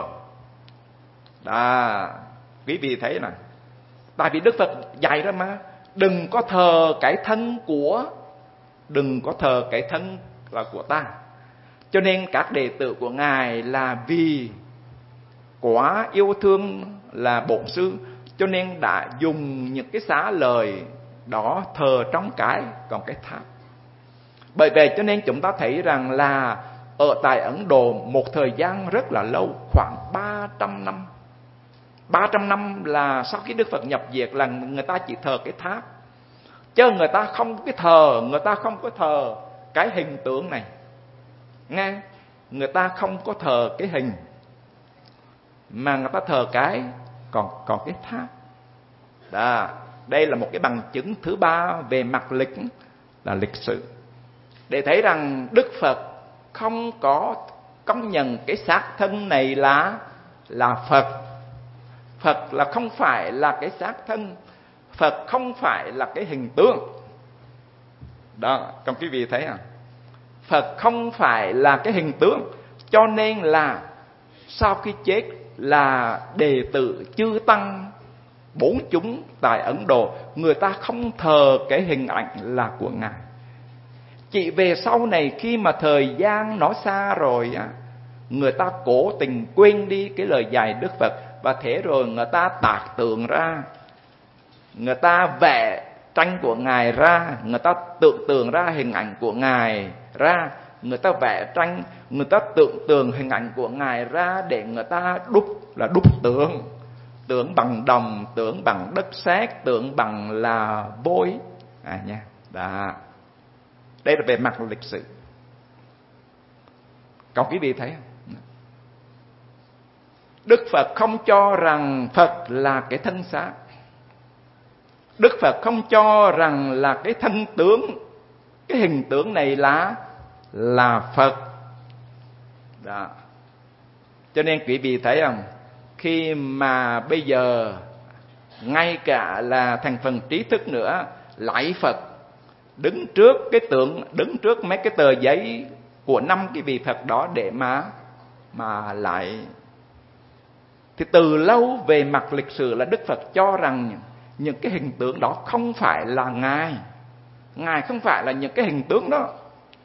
Đó, quý vị thấy nè, tại vì Đức Phật dạy ra mà, đừng có thờ cái thân của, đừng có thờ cái thân là của ta. Cho nên các đệ tử của Ngài là vì quá yêu thương là bổn sư, cho nên đã dùng những cái xá lợi đó thờ trong cái còn cái tháp. Bởi vậy cho nên chúng ta thấy rằng là ở tại Ấn Độ một thời gian rất là lâu, khoảng ba trăm năm, ba trăm năm là sau khi Đức Phật nhập diệt là người ta chỉ thờ cái tháp, chứ người ta không có cái thờ, người ta không có thờ cái hình tượng này. Nghe, người ta không có thờ cái hình, mà người ta thờ cái còn còn cái tháp. Đó, đây là một cái bằng chứng thứ ba về mặt lịch là lịch sử, để thấy rằng Đức Phật không có công nhận cái xác thân này là là Phật. Phật là không phải là cái xác thân, Phật không phải là cái hình tướng. Đó, các quý vị thấy à? Phật không phải là cái hình tướng, cho nên là sau khi chết là đệ tử chư tăng bốn chúng tại Ấn Độ, người ta không thờ cái hình ảnh là của Ngài. Chỉ về sau này khi mà thời gian nó xa rồi, người ta cố tình quên đi cái lời dạy Đức Phật, và thế rồi người ta tạc tượng ra, người ta vẽ tranh của Ngài ra, người ta tưởng tượng ra hình ảnh của Ngài ra, người ta vẽ tranh, người ta tưởng tượng hình ảnh của Ngài ra để người ta đúc là đúc tượng, tượng bằng đồng, tượng bằng đất sét, tượng bằng là vôi à nha. Đó, đây là về mặt lịch sử. Còn quý vị thấy không? Đức Phật không cho rằng Phật là cái thân xác. Đức Phật không cho rằng là cái thân tướng, cái hình tướng này là là Phật. Đó. Cho nên quý vị thấy không? Khi mà bây giờ ngay cả là thành phần trí thức nữa lạy Phật, đứng trước cái tượng, đứng trước mấy cái tờ giấy của năm cái vị Phật đó để mà mà lại, thì từ lâu về mặt lịch sử là Đức Phật cho rằng những cái hình tượng đó không phải là Ngài. Ngài không phải là những cái hình tướng đó.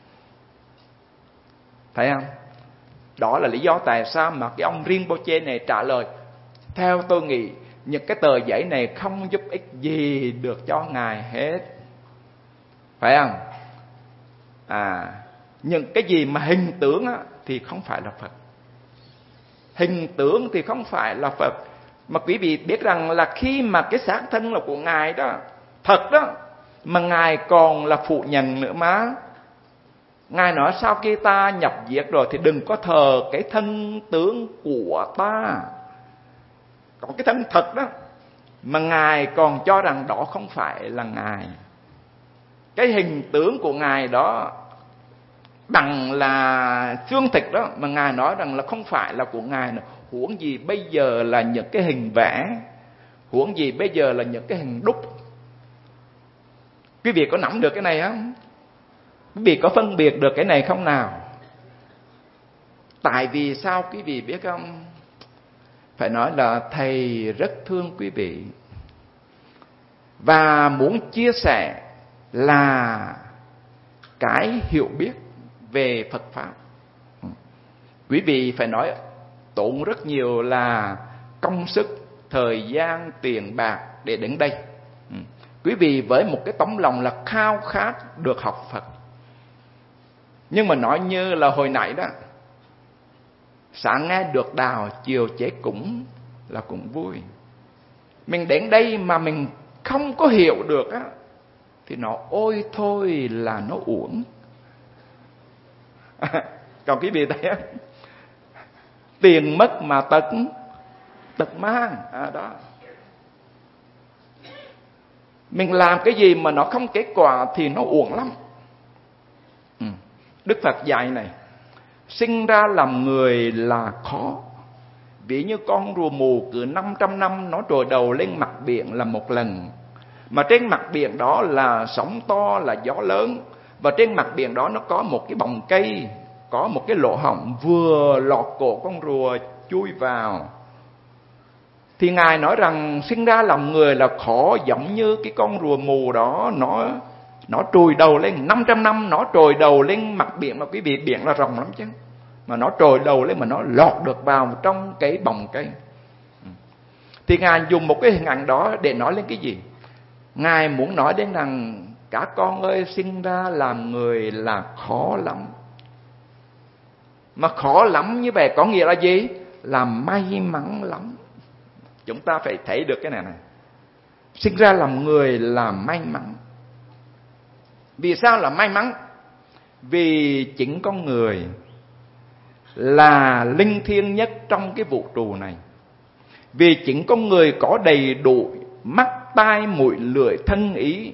Thấy không? Đó là lý do tại sao mà cái ông Rinpoche này trả lời, theo tôi nghĩ những cái tờ giấy này không giúp ích gì được cho Ngài hết. Phải không? À, những cái gì mà hình tướng á, thì không phải là Phật. Hình tướng thì không phải là Phật. Mà quý vị biết rằng là khi mà cái xác thân là của Ngài đó, thật đó, mà Ngài còn là phụ nhận nữa mà. Ngài nói sau khi ta nhập diệt rồi thì đừng có thờ cái thân tướng của ta. Còn cái thân thật đó, mà Ngài còn cho rằng đó không phải là Ngài. Cái hình tướng của Ngài đó bằng là xương thịt đó, mà Ngài nói rằng là không phải là của Ngài nữa. Huống gì bây giờ là những cái hình vẽ, huống gì bây giờ là những cái hình đúc. Quý vị có nắm được cái này không? Quý vị có phân biệt được cái này không nào? Tại vì sao quý vị biết không? Phải nói là thầy rất thương quý vị và muốn chia sẻ là cái hiểu biết về Phật Pháp. Quý vị phải nói tốn rất nhiều là công sức, thời gian, tiền bạc để đến đây. Quý vị với một cái tấm lòng là khao khát được học Phật. Nhưng mà nói như là hồi nãy đó, sáng nghe được đào, chiều chế cũng là cũng vui. Mình đến đây mà mình không có hiểu được á, thì nó ôi thôi là nó uổng. Còn quý vị thấy không? Tiền mất mà tật tật mang à, đó. Mình làm cái gì mà nó không kết quả thì nó uổng lắm. ừ. Đức Phật dạy này, sinh ra làm người là khó. Ví như con rùa mù cứ năm trăm năm nó trồi đầu lên mặt biển là một lần. Mà trên mặt biển đó là sóng to, là gió lớn. Và trên mặt biển đó nó có một cái bọng cây, có một cái lỗ hổng vừa lọt cổ con rùa chui vào. Thì Ngài nói rằng sinh ra làm người là khó, giống như cái con rùa mù đó, nó nó trồi đầu lên năm trăm năm, nó trồi đầu lên mặt biển. Mà quý vị, biển là rộng lắm chứ, mà nó trồi đầu lên mà nó lọt được vào trong cái bọng cây. Thì Ngài dùng một cái hình ảnh đó để nói lên cái gì? Ngài muốn nói đến rằng các con ơi, sinh ra làm người là khó lắm. Mà khó lắm như vậy có nghĩa là gì? Là may mắn lắm. Chúng ta phải thấy được cái này này. Sinh ra làm người là may mắn. Vì sao là may mắn? Vì chính con người là linh thiêng nhất trong cái vũ trụ này. Vì chính con người có đầy đủ mắt, tai, mũi, lưỡi, thân, ý.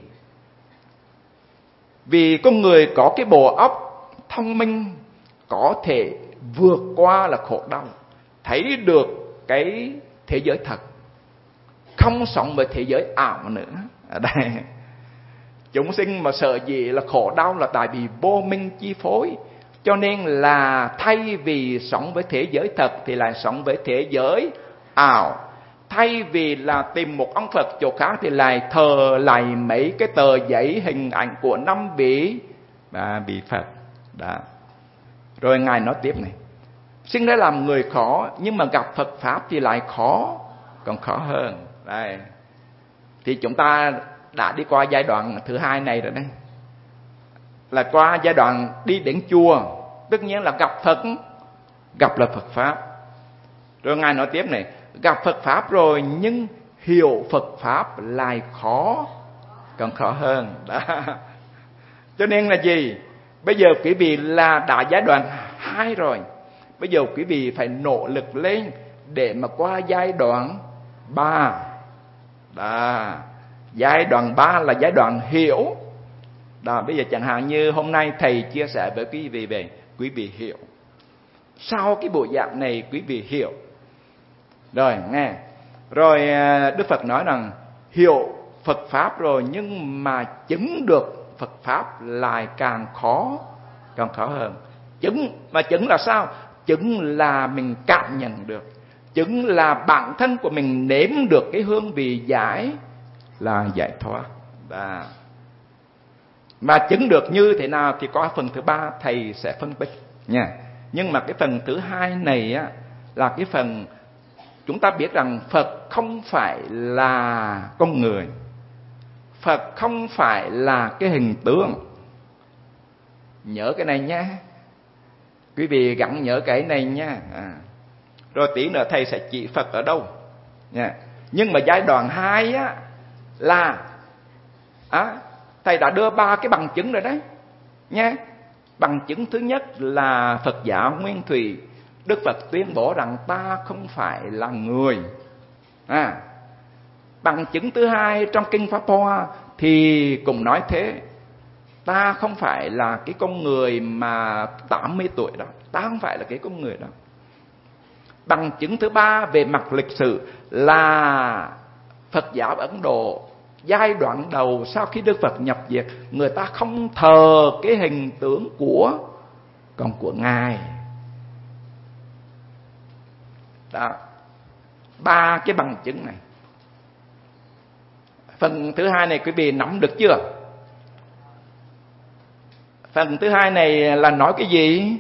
Vì con người có cái bộ óc thông minh, có thể vượt qua là khổ đau, thấy được cái thế giới thật, không sống với thế giới ảo nữa. Ở đây chúng sinh mà sợ gì là khổ đau là tại vì vô minh chi phối. Cho nên là thay vì sống với thế giới thật thì lại sống với thế giới ảo. Thay vì là tìm một ông Phật chỗ khác thì lại thờ lại mấy cái tờ giấy hình ảnh của năm vị và vị Phật. Đó. Rồi Ngài nói tiếp này. Sinh ra làm người khó, nhưng mà gặp Phật Pháp thì lại khó, còn khó hơn. Đây. Thì chúng ta đã đi qua giai đoạn thứ hai này rồi đấy. Là qua giai đoạn đi đến chùa, tất nhiên là gặp Phật, gặp là Phật Pháp. Rồi Ngài nói tiếp này, gặp Phật Pháp rồi nhưng hiểu Phật Pháp lại khó, còn khó hơn. Đó. Cho nên là gì? Bây giờ quý vị là đã giai đoạn hai rồi. Bây giờ quý vị phải nỗ lực lên để mà qua giai đoạn ba. Đó. Giai đoạn ba là giai đoạn hiểu. Đó, bây giờ chẳng hạn như hôm nay thầy chia sẻ với quý vị về quý vị hiểu. Sau cái buổi giảng này quý vị hiểu. Rồi nghe. Rồi Đức Phật nói rằng hiểu Phật Pháp rồi nhưng mà chứng được Phật Pháp lại càng khó, càng khó hơn. Chứng, mà chứng là sao? Chứng là mình cảm nhận được. Chứng là bản thân của mình nếm được cái hương vị giải là giải thoát. Đó. Mà chứng được như thế nào thì có phần thứ ba thầy sẽ phân tích nha. Nhưng mà cái phần thứ hai này á, là cái phần chúng ta biết rằng Phật không phải là con người. Phật không phải là cái hình tướng. Nhớ cái này nha. Quý vị gắng nhớ cái này nha. À. Rồi tí nữa thầy sẽ chỉ Phật ở đâu nha. Nhưng mà giai đoạn hai á là à, thầy đã đưa ba cái bằng chứng rồi đấy nha. Bằng chứng thứ nhất là Phật giáo nguyên thủy, Đức Phật tuyên bố rằng ta không phải là người. À, bằng chứng thứ hai trong kinh Pháp Hoa thì cũng nói thế. Ta không phải là cái con người mà tám mươi tuổi đó. Ta không phải là cái con người đó. Bằng chứng thứ ba về mặt lịch sử là Phật giáo Ấn Độ giai đoạn đầu sau khi Đức Phật nhập diệt, người ta không thờ cái hình tướng của còn của Ngài. Đó. Ba cái bằng chứng này. Phần thứ hai này quý vị nắm được chưa? Phần thứ hai này là nói cái gì?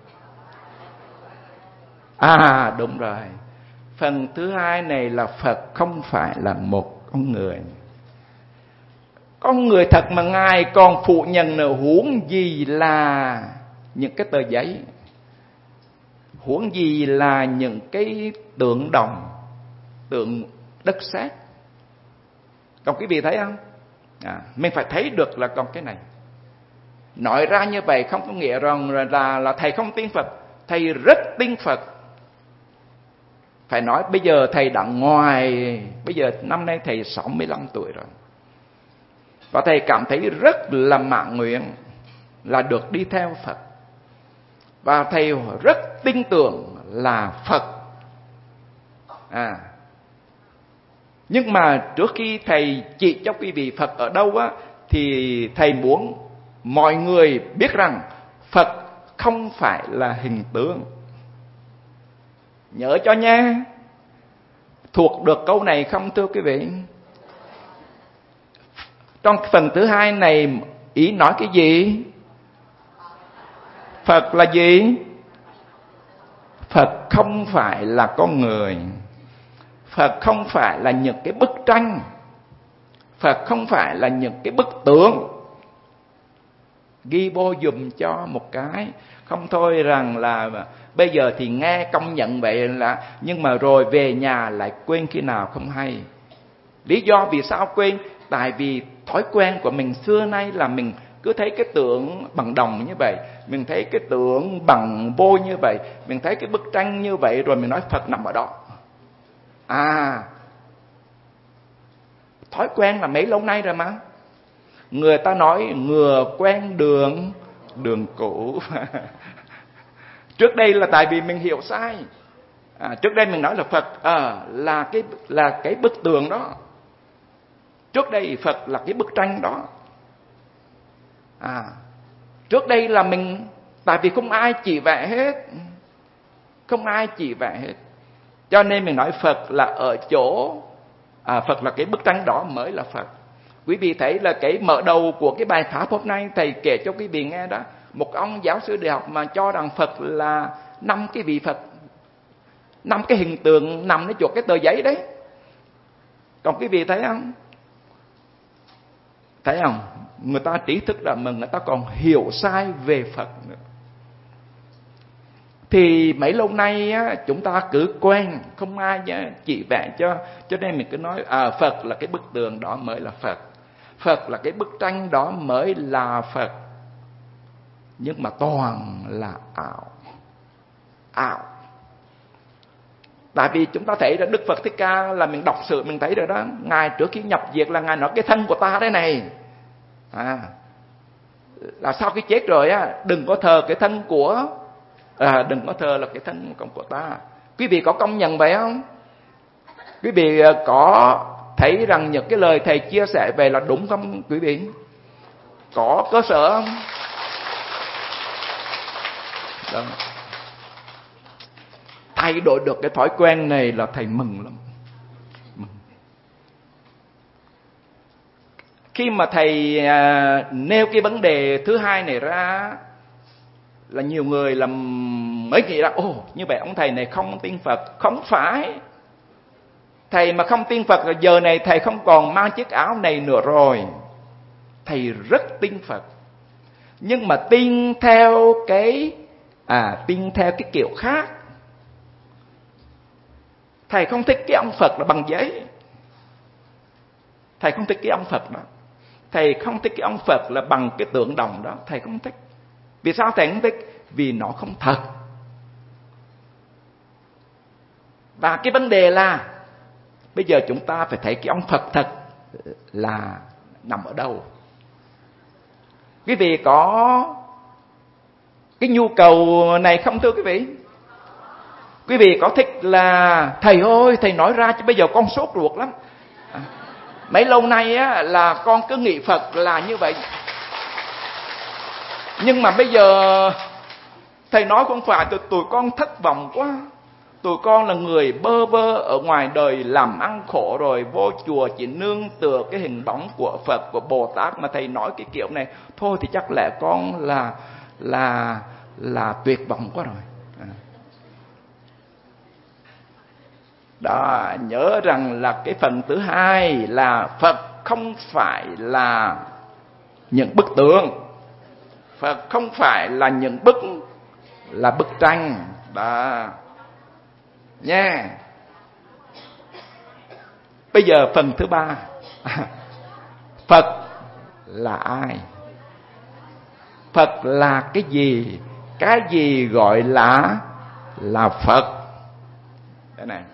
À đúng rồi. Phần thứ hai này là Phật không phải là một con người. Con người thật mà Ngài còn phụ nhận nữa, huống gì là những cái tờ giấy, huống gì là những cái tượng đồng, tượng đất sét. Còn quý vị thấy không? À, mình phải thấy được là còn cái này. Nói ra như vậy không có nghĩa rằng là, là, là thầy không tin Phật. Thầy rất tin Phật. Phải nói bây giờ thầy đã ngoài, bây giờ năm nay thầy sáu mươi lăm tuổi rồi. Và thầy cảm thấy rất là mãn nguyện là được đi theo Phật. Và thầy rất tin tưởng là Phật. À. Nhưng mà trước khi thầy chỉ cho quý vị Phật ở đâu á, thì thầy muốn mọi người biết rằng Phật không phải là hình tướng. Nhớ cho nha. Thuộc được câu này không thưa quý vị? Trong phần thứ hai này ý nói cái gì? Phật là gì? Phật không phải là con người. Phật không phải là những cái bức tranh. Phật không phải là những cái bức tượng. ghi vô dùm cho một cái. Không thôi rằng là bây giờ thì nghe công nhận vậy là, nhưng mà rồi về nhà lại quên khi nào không hay. Lý do vì sao quên? Tại vì thói quen của mình xưa nay là mình cứ thấy cái tượng bằng đồng như vậy, mình thấy cái tượng bằng vôi như vậy, mình thấy cái bức tranh như vậy, rồi mình nói Phật nằm ở đó. À, thói quen là mấy lâu nay rồi mà. Người ta nói ngừa quen đường, đường cũ. Trước đây là tại vì mình hiểu sai. À, trước đây mình nói là Phật à, là cái là cái bức tường đó. Trước đây Phật là cái bức tranh đó. À, trước đây là mình, tại vì không ai chỉ vẽ hết, không ai chỉ vẽ hết, cho nên mình nói Phật là ở chỗ à, Phật là cái bức tranh đó mới là Phật. Quý vị thấy là cái mở đầu của cái bài pháp hôm nay thầy kể cho quý vị nghe đó, một ông giáo sư đại học mà cho rằng Phật là năm cái vị Phật, năm cái hình tượng nằm ở chỗ cái tờ giấy đấy. Còn quý vị thấy không? Thấy không? Người ta trí thức là mà người ta còn hiểu sai về Phật nữa. Thì mấy lâu nay á, chúng ta cứ quen, không ai chỉ vẽ cho, cho nên mình cứ nói à, Phật là cái bức tường đó mới là Phật, Phật là cái bức tranh đó mới là Phật. Nhưng mà toàn là ảo, ảo. Tại vì chúng ta thấy là Đức Phật Thích Ca, là mình đọc sự mình thấy rồi đó, Ngài trước khi nhập diệt là Ngài nói cái thân của ta đây này, à, là sau khi chết rồi á, đừng có thờ cái thân của à, đừng có thờ là cái thân của ta. Quý vị có công nhận vậy không? Quý vị có thấy rằng những cái lời thầy chia sẻ về là đúng không quý vị? Có cơ sở không? Đó. Thay đổi được cái thói quen này là thầy mừng lắm. Mừng. Khi mà thầy à, nêu cái vấn đề thứ hai này ra, là nhiều người làm mới nghĩ ra, ồ, như vậy ông thầy này không tin Phật. Không phải. Thầy mà không tin Phật là giờ này thầy không còn mang chiếc áo này nữa rồi. Thầy rất tin Phật, nhưng mà tin theo cái à tin theo cái kiểu khác. Thầy không thích cái ông Phật là bằng giấy. Thầy không thích cái ông Phật đó. Thầy không thích cái ông Phật là bằng cái tượng đồng đó. Thầy không thích. Vì sao thầy không thích? Vì nó không thật. Và cái vấn đề là bây giờ chúng ta phải thấy cái ông Phật thật là nằm ở đâu. Quý vị có cái nhu cầu này không thưa quý vị? Quý vị có thích là thầy ơi, thầy nói ra chứ bây giờ con sốt ruột lắm. À, mấy lâu nay á, là con cứ nghĩ Phật là như vậy. Nhưng mà bây giờ thầy nói không phải, tụi, tụi con thất vọng quá. Tụi con là người bơ vơ ở ngoài đời làm ăn khổ rồi, vô chùa chỉ nương tựa cái hình bóng của Phật, của Bồ Tát, mà thầy nói cái kiểu này, thôi thì chắc lẽ con là là là tuyệt vọng quá rồi. À. Đó, nhớ rằng là cái phần thứ hai là Phật không phải là những bức tượng, Phật không phải là những bức là bức tranh đó nha. Yeah. Bây giờ phần thứ ba, Phật là ai? Phật là cái gì? Cái gì gọi là là Phật? Đây này.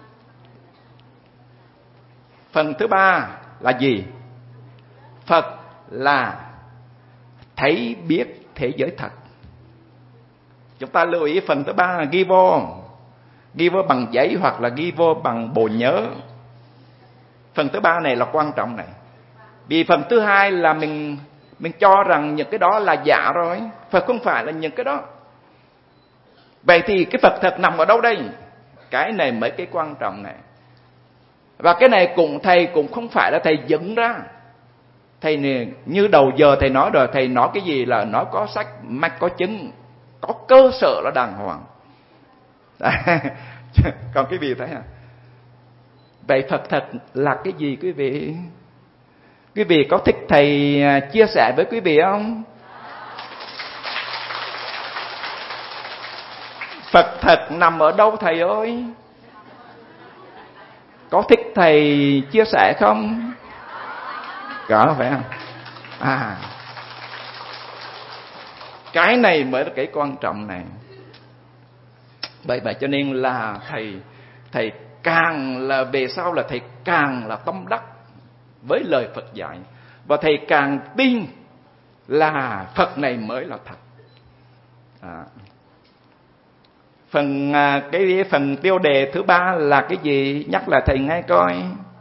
Phần thứ ba là gì? Phật là thấy biết thế giới thật. Chúng ta lưu ý phần thứ ba là ghi vô, ghi vô bằng giấy hoặc là ghi vô bằng bộ nhớ. Phần thứ ba này là quan trọng này. Vì phần thứ hai là mình mình cho rằng những cái đó là giả rồi. Phật không phải là những cái đó. Vậy thì cái Phật thật nằm ở đâu đây? Cái này mới cái quan trọng này. Và cái này cũng thầy cũng không phải là thầy dựng ra. Thầy này, như đầu giờ thầy nói rồi, thầy nói cái gì là nói có sách mạch có chứng, có cơ sở là đàng hoàng. Còn quý vị thấy à? Vậy Phật thật là cái gì quý vị? Quý vị có thích thầy chia sẻ với quý vị không? Phật thật nằm ở đâu thầy ơi? Có thích thầy chia sẻ không? Có phải không? À, cái này mới là cái quan trọng này. Bởi vậy cho nên là thầy thầy càng là về sau là thầy càng là tâm đắc với lời Phật dạy, và thầy càng tin là Phật này mới là thật. À. Phần cái phần tiêu đề thứ ba là cái gì? Nhắc lại thầy nghe coi.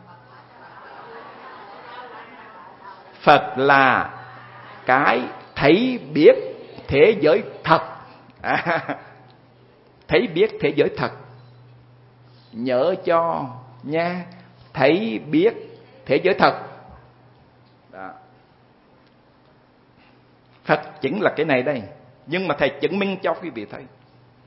Phật là cái thấy biết thế giới thật. À, thấy biết thế giới thật. Nhớ cho nha, thấy biết thế giới thật. Đó. Phật chính là cái này đây. Nhưng mà thầy chứng minh cho quý vị thấy.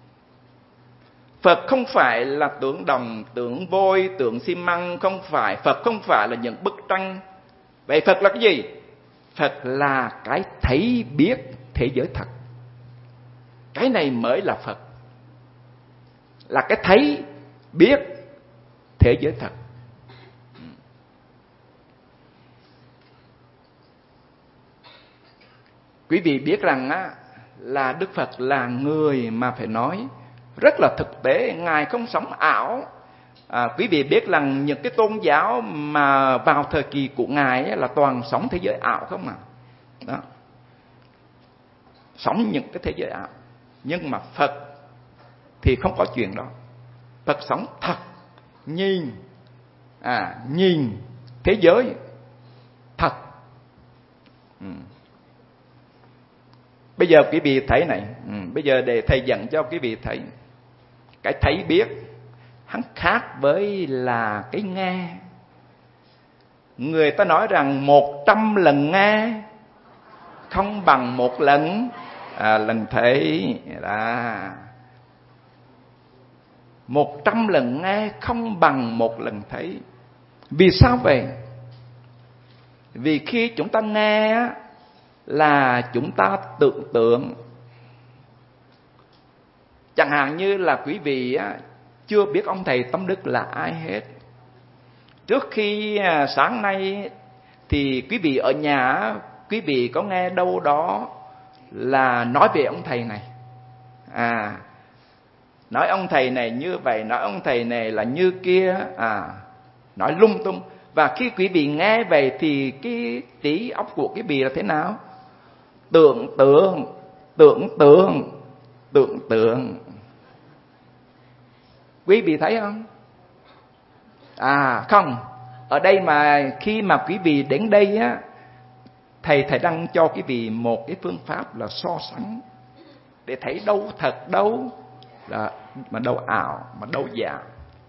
Phật không phải là tượng đồng, tượng vôi, tượng xi măng. Không phải. Phật không phải là những bức tranh. Vậy Phật là cái gì? Phật là cái thấy biết thế giới thật. Cái này mới là Phật. Là cái thấy biết thế giới thật. Quý vị biết rằng á, là Đức Phật là người mà phải nói rất là thực tế. Ngài không sống ảo. À, quý vị biết rằng những cái tôn giáo mà vào thời kỳ của Ngài ấy là toàn sống thế giới ảo không à? Đó. Sống những cái thế giới ảo. Nhưng mà Phật thì không có chuyện đó. Phật sống thật. Nhìn. À, nhìn thế giới thật. Ừ. Bây giờ quý vị thấy này. Ừ. Bây giờ để thầy dẫn cho quý vị thấy. Cái thấy biết hắn khác với là cái nghe. Người ta nói rằng một trăm lần nghe không bằng một lần à, lần thấy. Đó. Một trăm lần nghe không bằng một lần thấy. Vì sao vậy? Vì khi chúng ta nghe là chúng ta tưởng tượng. Chẳng hạn như là quý vị á, chưa biết ông thầy Tâm Đức là ai hết. Trước khi sáng nay thì quý vị ở nhà, quý vị có nghe đâu đó là nói về ông thầy này. À, nói ông thầy này như vậy, nói ông thầy này là như kia. À, nói lung tung. Và khi quý vị nghe vậy thì cái trí óc của quý vị là thế nào? Tưởng tượng, tưởng tượng, tưởng tượng. Quý vị thấy không? À không. Ở đây mà khi mà quý vị đến đây á, thầy thầy đang cho quý vị một cái phương pháp là so sánh để thấy đâu thật đâu là mà đâu ảo, mà đâu giả.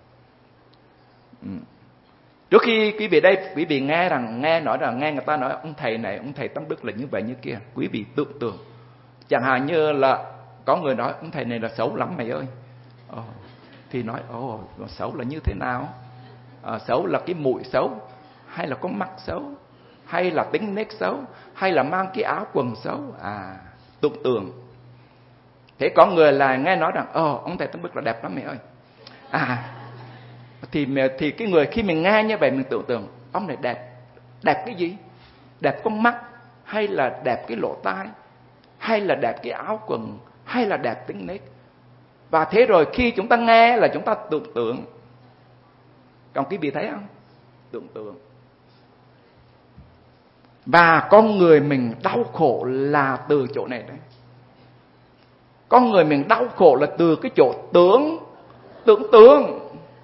Ừ. Trước khi quý vị đây, quý vị nghe rằng nghe nói rằng nghe người ta nói ông thầy này, ông thầy Tâm Đức là như vậy như kia, quý vị tưởng tượng. Chẳng hạn như là có người nói ông thầy này là xấu lắm mày ơi. Ồ, thì nói ồ, xấu là như thế nào? À, xấu là cái mũi xấu, hay là có mắt xấu, hay là tính nết xấu, hay là mang cái áo quần xấu. À, tưởng tượng. Thế có người là nghe nói rằng ồ, ông thầy Tâm Đức là đẹp lắm mày ơi. À, thì thì cái người khi mình nghe như vậy mình tưởng tượng ông này đẹp. Đẹp cái gì? Đẹp con mắt, hay là đẹp cái lỗ tai, hay là đẹp cái áo quần, hay là đẹp tính nết. Và thế rồi khi chúng ta nghe là chúng ta tưởng tượng. Còn quý vị thấy không? Tưởng tượng. Và con người mình đau khổ là từ chỗ này đấy. Con người mình đau khổ là từ cái chỗ tưởng, tưởng tượng.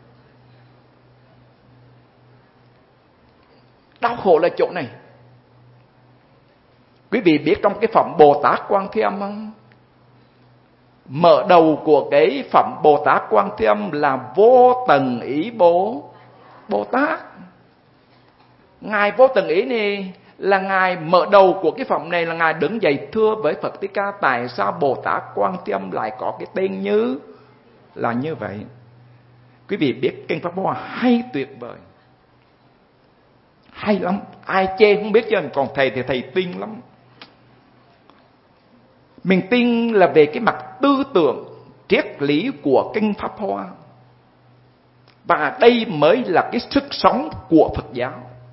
Đau khổ là chỗ này. Quý vị biết trong cái phẩm Bồ Tát Quan Thế Âm không? Mở đầu của cái phẩm Bồ Tát Quan Thế Âm là Vô Tận Ý Bồ Bồ Tát. Ngài Vô Tận Ý này là Ngài mở đầu của cái phẩm này, là Ngài đứng dậy thưa với Phật Thích Ca tại sao Bồ Tát Quan Thế Âm lại có cái tên như là như vậy. Quý vị biết kinh Pháp Hoa hay tuyệt vời, hay lắm, ai chê không biết chứ còn thầy thì thầy tin lắm. Mình tin là về cái mặt tư tưởng triết lý của Kinh Pháp Hoa. Và đây mới là cái sức sống của Phật giáo.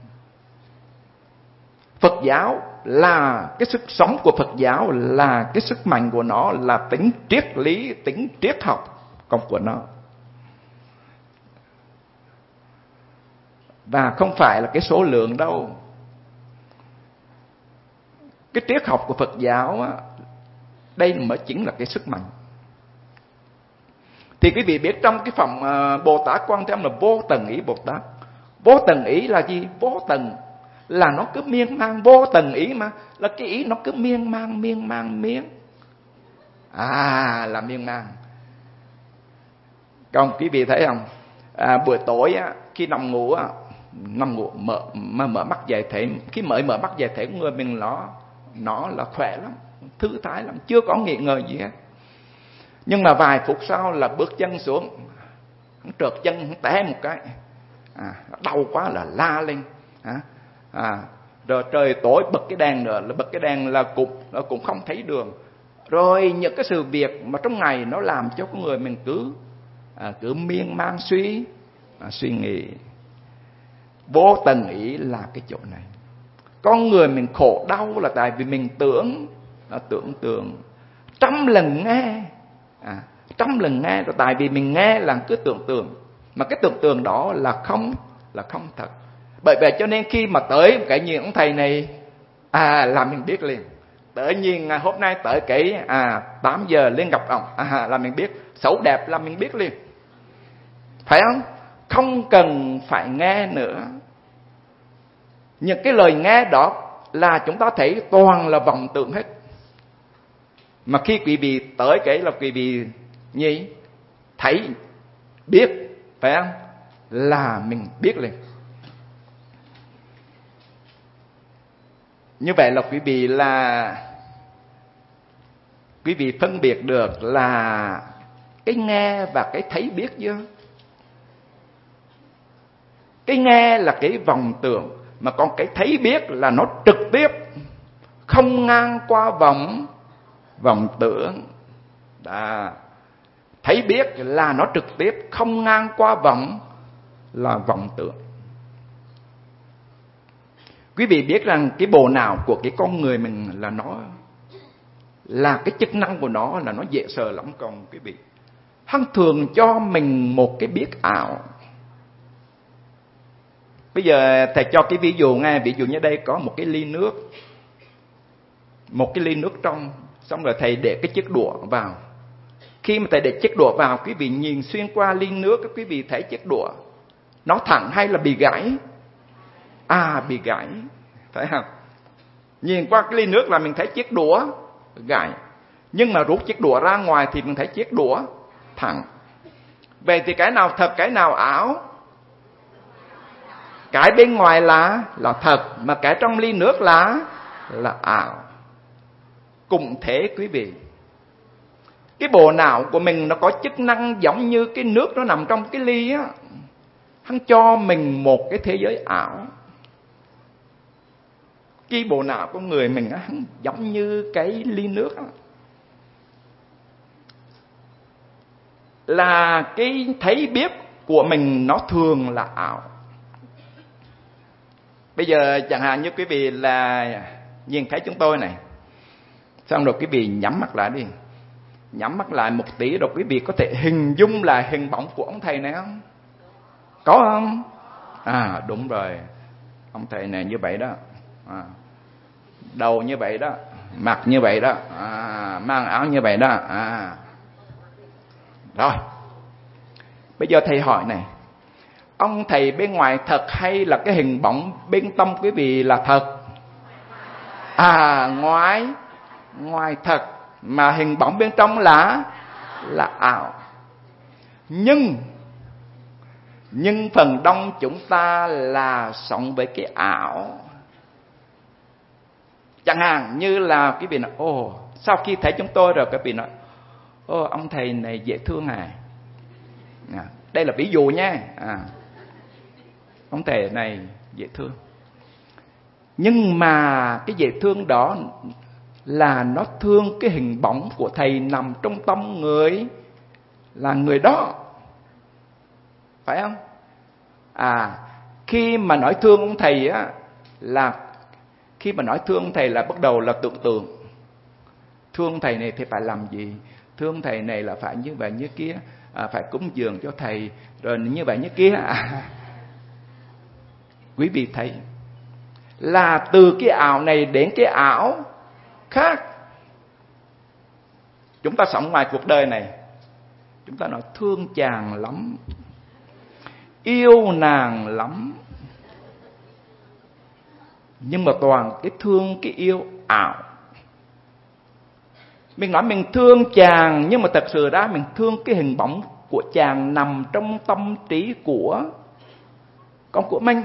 Phật giáo là cái sức sống của Phật giáo, là cái sức mạnh của nó, là tính triết lý, tính triết học công của nó. Và không phải là cái số lượng đâu. Cái triết học của Phật giáo á, đây mới chính là cái sức mạnh. Thì quý vị biết trong cái phẩm uh, Bồ Tát Quan Thế Âm là vô tận ý Bồ Tát. Vô tận ý là gì? Vô tận là nó cứ miên man, vô tận ý mà là cái ý nó cứ miên man miên man miên. À, là miên man. Còn quý vị thấy không? À, buổi tối á, khi nằm ngủ á, nằm ngủ mở mà mở mắt dậy thấy, khi mở mở mắt dậy thấy người mình nó nó là khỏe lắm, thư thái lắm, chưa có nghi ngờ gì hết. Nhưng mà vài phút sau là bước chân xuống, hắn trượt chân, hắn té một cái, à, đau quá là la lên, à, à, rồi trời tối bật cái đèn nữa, là bật cái đèn là cũng nó cũng không thấy đường. Rồi những cái sự việc mà trong ngày nó làm cho con người mình cứ à, cứ miên man suy à, suy nghĩ. Vô tận ý là cái chỗ này. Con người mình khổ đau là tại vì mình tưởng, nó tưởng tượng trăm lần nghe, à, trăm lần nghe rồi tại vì mình nghe là cứ tưởng tượng, mà cái tưởng tượng đó là không, là không thật. Bởi vậy cho nên khi mà tới cái nhìn ông thầy này, à, là mình biết liền. Tự nhiên hôm nay tới cái à tám giờ lên gặp ông, à, là mình biết. Xấu đẹp là mình biết liền, phải không? Không cần phải nghe nữa. Những cái lời nghe đó là chúng ta thấy toàn là vọng tưởng hết. Mà khi quý vị tới cái là quý vị nhỉ, thấy, biết, phải không? Là mình biết liền. Như vậy là quý vị là quý vị phân biệt được là cái nghe và cái thấy biết chưa? Cái nghe là cái vọng tưởng, mà còn cái thấy biết là nó trực tiếp, không ngang qua vọng vọng tưởng. Đã. Thấy biết là nó trực tiếp, không ngang qua vọng là vọng tưởng. Quý vị biết rằng cái bộ não của cái con người mình là nó là cái chức năng của nó là nó dễ sợ lắm. Còn quý vị, hắn thường cho mình một cái biết ảo. Bây giờ thầy cho cái ví dụ nghe. Ví dụ như đây có một cái ly nước, một cái ly nước trong, xong rồi thầy để cái chiếc đũa vào. Khi mà thầy để chiếc đũa vào, quý vị nhìn xuyên qua ly nước, quý vị thấy chiếc đũa nó thẳng hay là bị gãy? À, bị gãy, phải không? Nhìn qua cái ly nước là mình thấy chiếc đũa gãy, nhưng mà rút chiếc đũa ra ngoài thì mình thấy chiếc đũa thẳng. Vậy thì cái nào thật, cái nào ảo? Cái bên ngoài là là thật, mà cái trong ly nước là là ảo. Cũng thế quý vị. Cái bộ não của mình nó có chức năng giống như cái nước nó nằm trong cái ly á. Hắn cho mình một cái thế giới ảo. Cái bộ não của người mình á, hắn giống như cái ly nước á. Là cái thấy biết của mình nó thường là ảo. Bây giờ chẳng hạn như quý vị là nhìn thấy chúng tôi này, xong rồi quý vị nhắm mắt lại đi. Nhắm mắt lại một tí rồi quý vị có thể hình dung lại hình bóng của ông thầy này không? Có không? À, đúng rồi. Ông thầy này như vậy đó, à, đầu như vậy đó, mặt như vậy đó, à, mang áo như vậy đó, à. Rồi, bây giờ thầy hỏi này, ông thầy bên ngoài thật hay là cái hình bóng bên tâm quý vị là thật? À, ngoài ngoài thật, mà hình bóng bên trong là là ảo. Nhưng nhưng phần đông chúng ta là sống với cái ảo. Chẳng hạn như là quý vị nói, ồ, sau khi thấy chúng tôi rồi, quý vị nói, ồ, ông thầy này dễ thương à. À, đây là ví dụ nha. À, ông thầy này dễ thương. Nhưng mà cái dễ thương đó là nó thương cái hình bóng của thầy nằm trong tâm người là người đó. Phải không? À, khi mà nói thương ông thầy á, là khi mà nói thương ông thầy là bắt đầu là tưởng tượng. Thương thầy này thì phải làm gì? Thương thầy này là phải như vậy như kia, à, phải cúng dường cho thầy, rồi như vậy như kia. À, quý vị thấy là từ cái ảo này đến cái ảo khác. Chúng ta sống ngoài cuộc đời này, chúng ta nói thương chàng lắm, yêu nàng lắm, nhưng mà toàn cái thương cái yêu ảo. Mình nói mình thương chàng, nhưng mà thật sự ra mình thương cái hình bóng của chàng nằm trong tâm trí của con của mình.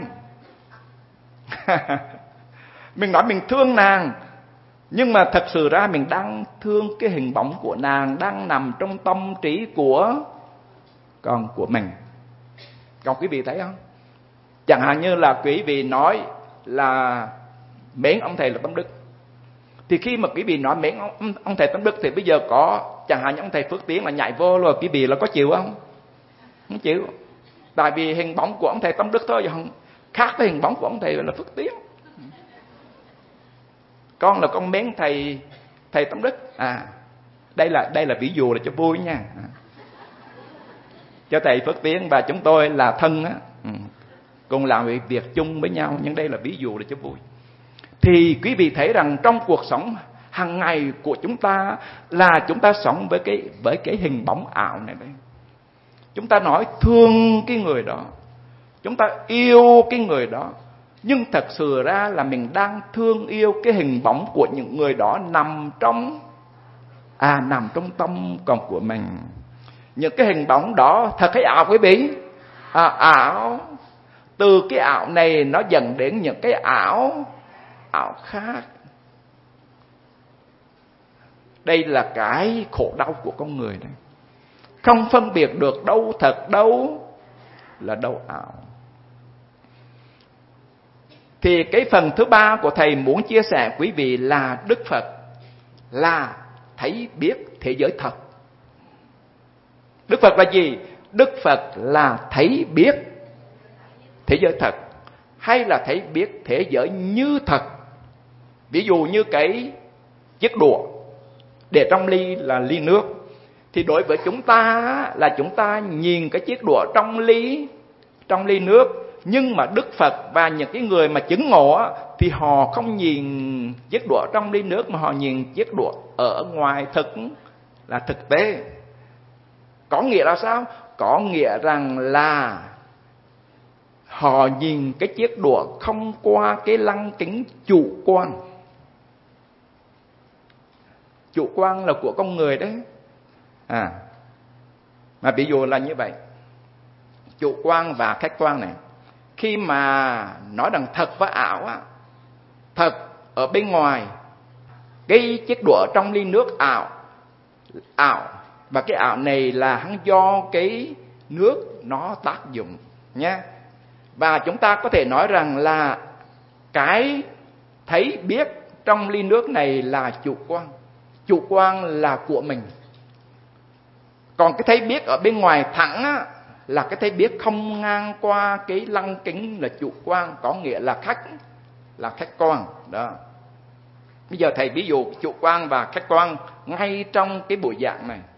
Mình nói mình thương nàng, nhưng mà thật sự ra mình đang thương cái hình bóng của nàng đang nằm trong tâm trí của con của mình. Còn quý vị thấy không? Chẳng hạn như là quý vị nói là mến ông thầy là Tâm Đức, thì khi mà quý vị nói mến ông, ông thầy Tâm Đức thì bây giờ có chẳng hạn như ông thầy Phước Tiến là nhảy vô rồi, quý vị là có chịu không? Không chịu. Tại vì hình bóng của ông thầy Tâm Đức thôi, không khác với hình bóng của ông thầy là Phước Tiến. Con là con mến thầy thầy Tâm Đức. À, đây là đây là ví dụ là cho vui nha. À, cho thầy Phước Tiến và chúng tôi là thân á, ừ, cùng làm việc, việc chung với nhau, nhưng đây là ví dụ để cho vui. Thì quý vị thấy rằng trong cuộc sống hàng ngày của chúng ta là chúng ta sống với cái với cái hình bóng ảo này đấy. Chúng ta nói thương cái người đó, chúng ta yêu cái người đó, nhưng thật sự ra là mình đang thương yêu cái hình bóng của những người đó nằm trong à nằm trong tâm con của mình. Những cái hình bóng đó thật hay ảo quý vị? À, ảo. Từ cái ảo này nó dẫn đến những cái ảo ảo khác. Đây là cái khổ đau của con người đấy. Không phân biệt được đâu thật đâu là đâu ảo. Thì cái phần thứ ba của thầy muốn chia sẻ quý vị là Đức Phật là thấy biết thế giới thật. Đức Phật là gì? Đức Phật là thấy biết thế giới thật, hay là thấy biết thế giới như thật. Ví dụ như cái chiếc đũa để trong ly là ly nước, thì đối với chúng ta là chúng ta nhìn cái chiếc đũa trong ly trong ly nước, nhưng mà Đức Phật và những cái người mà chứng ngộ thì họ không nhìn chiếc đũa trong ly nước, mà họ nhìn chiếc đũa ở ngoài thực là thực tế. Có nghĩa là sao? Có nghĩa rằng là họ nhìn cái chiếc đũa không qua cái lăng kính chủ quan. Chủ quan là của con người đấy. À, mà ví dụ là như vậy. Chủ quan và khách quan này. Khi mà nói rằng thật và ảo á, thật ở bên ngoài, cái chiếc đũa trong ly nước ảo, ảo, và cái ảo này là hắn do cái nước nó tác dụng nhé. Và chúng ta có thể nói rằng là cái thấy biết trong ly nước này là chủ quan. Chủ quan là của mình. Còn cái thấy biết ở bên ngoài thẳng á, là cái thấy biết không ngang qua cái lăng kính là chủ quan, có nghĩa là khách là khách quan đó. Bây giờ thầy ví dụ chủ quan và khách quan ngay trong cái buổi giảng này.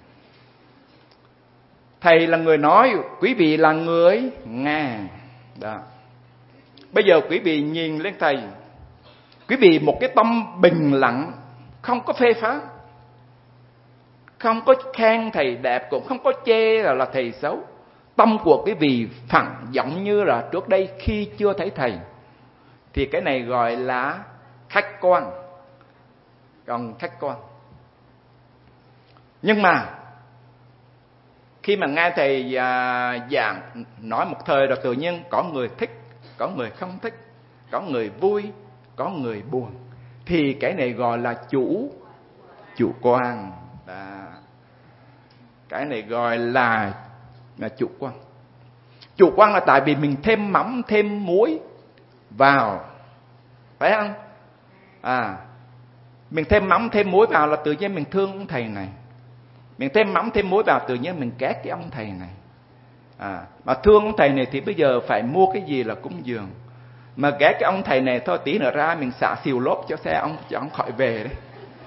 Thầy là người nói, quý vị là người nghe đó. Bây giờ quý vị nhìn lên thầy, quý vị một cái tâm bình lặng, không có phê phán, không có khen thầy đẹp, cũng không có chê là, là thầy xấu. Tâm của quý vị phẳng giống như là trước đây khi chưa thấy thầy. Thì cái này gọi là khách quan. Còn khách quan. Nhưng mà khi mà nghe thầy à, giảng nói một thời rồi tự nhiên có người thích, có người không thích, có người vui, có người buồn, thì cái này gọi là chủ chủ quan. Đó. Cái này gọi là là chủ quan. Chủ quan là tại vì mình thêm mắm thêm muối vào, phải không? À, mình thêm mắm thêm muối vào là tự nhiên mình thương ông thầy này, Mình thêm mắm thêm muối vào, tự nhiên mình ghét cái ông thầy này. À, mà thương ông thầy này thì bây giờ phải mua cái gì là cúng dường. Mà ghét cái ông thầy này thôi, tí nữa ra mình xả xìu lốp cho xe ông, cho ông khỏi về đấy.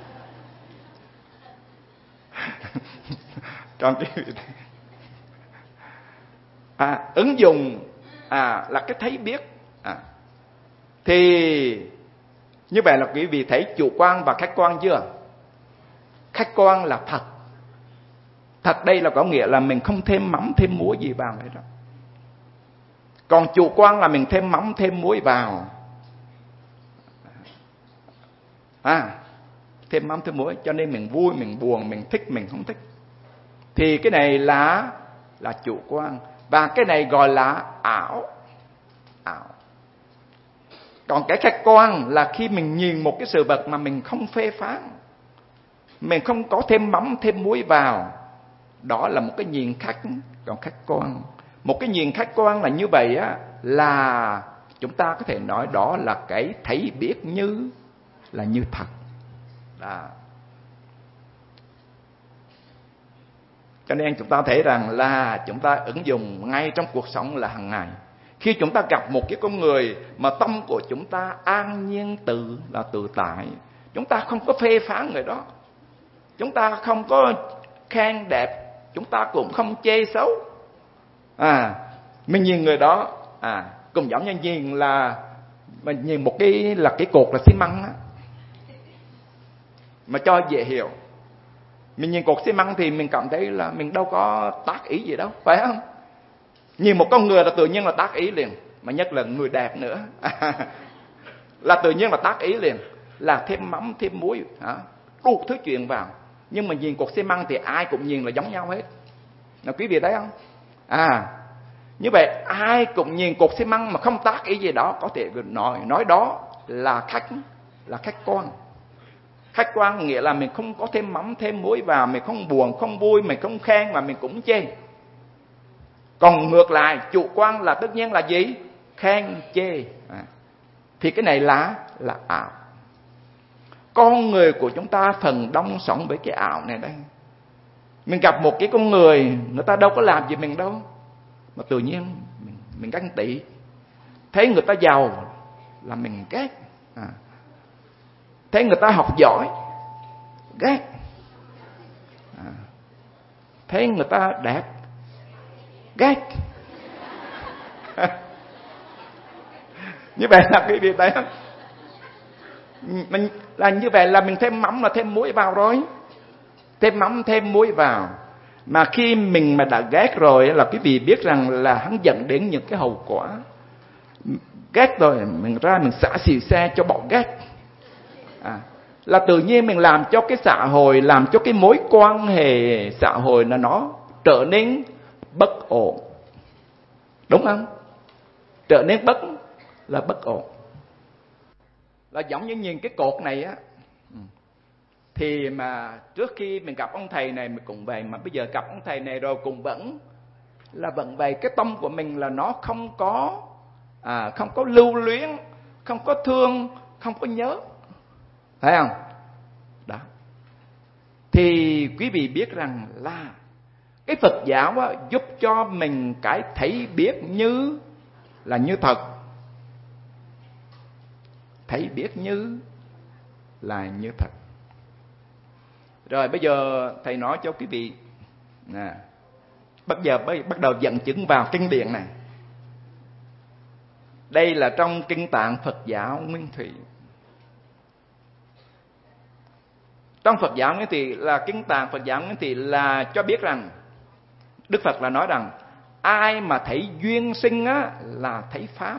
Trong cái à, ứng dụng à, là cái thấy biết. À, thì như vậy là quý vị thấy chủ quan và khách quan chưa? Khách quan là thật. Thật đây là có nghĩa là mình không thêm mắm thêm muối gì vào đấy đó. Còn chủ quan là mình thêm mắm thêm muối vào. À, thêm mắm thêm muối, cho nên mình vui, mình buồn, mình thích, mình không thích. Thì cái này là là chủ quan. Và cái này gọi là ảo. Ảo. Còn cái khách quan là khi mình nhìn một cái sự vật mà mình không phê phán, mình không có thêm mắm thêm muối vào, đó là một cái nhìn khách. Còn khách quan, một cái nhìn khách quan là như vậy á, là chúng ta có thể nói đó là cái thấy biết như là như thật. Đó. Cho nên chúng ta thấy rằng là chúng ta ứng dụng ngay trong cuộc sống là hàng ngày. Khi chúng ta gặp một cái con người mà tâm của chúng ta an nhiên tự là tự tại, chúng ta không có phê phán người đó, chúng ta không có khen đẹp, chúng ta cũng không chê xấu. À, mình nhìn người đó, à, cũng giống như nhìn là mình nhìn một cái là cái cột là xi măng á, mà cho dễ hiểu. Mình nhìn cột xi măng thì mình cảm thấy là mình đâu có tác ý gì đâu, phải không? Nhìn một con người là tự nhiên là tác ý liền, mà nhất là người đẹp nữa là tự nhiên là tác ý liền, là thêm mắm thêm muối, hả? Đủ thứ chuyện vào. Nhưng mà nhìn cột xi măng thì ai cũng nhìn là giống nhau hết. Nào quý vị thấy không? À, như vậy ai cũng nhìn cột xi măng mà không tác ý gì đó, có thể nói nói đó là khách là khách quan. Khách quan nghĩa là mình không có thêm mắm thêm muối vào, mình không buồn không vui, mình không khen mà mình cũng chê. Còn ngược lại, chủ quan là tất nhiên là gì? Khen chê. À, thì cái này là là ảo. Con người của chúng ta phần đông sống với cái ảo này đây. Mình gặp một cái con người, người ta đâu có làm gì mình đâu, mà tự nhiên mình, mình ganh tị. Thấy người ta giàu là mình ghét. À, thấy người ta học giỏi, ghét. À, thấy người ta đẹp, ghét. Như vậy là cái việc đấy, mình là như vậy là mình thêm mắm là thêm muối vào rồi, thêm mắm thêm muối vào. Mà khi mình mà đã ghét rồi là quý vị biết rằng là hắn dẫn đến những cái hậu quả. Ghét rồi mình ra mình xả xì xe cho bọn ghét. À, là tự nhiên mình làm cho cái xã hội, làm cho cái mối quan hệ xã hội là nó trở nên bất ổn. Đúng không? Trở nên bất là bất ổn. Là giống như nhìn cái cột này á, thì mà trước khi mình gặp ông thầy này mình cũng vậy, mà bây giờ gặp ông thầy này rồi cũng vẫn là vẫn vậy. Cái tâm của mình là nó không có à, không có lưu luyến, không có thương, không có nhớ, thấy không? Đó. Thì quý vị biết rằng là cái Phật giáo á, giúp cho mình cái thấy biết như là như thật. Thấy biết như là như thật. Rồi bây giờ thầy nói cho quý vị nè, bắt giờ bắt đầu dẫn chứng vào kinh điển này. Đây là trong Kinh Tạng Phật giáo Nguyên Thủy. Trong Phật giáo Nguyên Thủy là Kinh Tạng Phật giáo Nguyên Thủy là cho biết rằng Đức Phật là nói rằng ai mà thấy duyên sinh á, là thấy Pháp.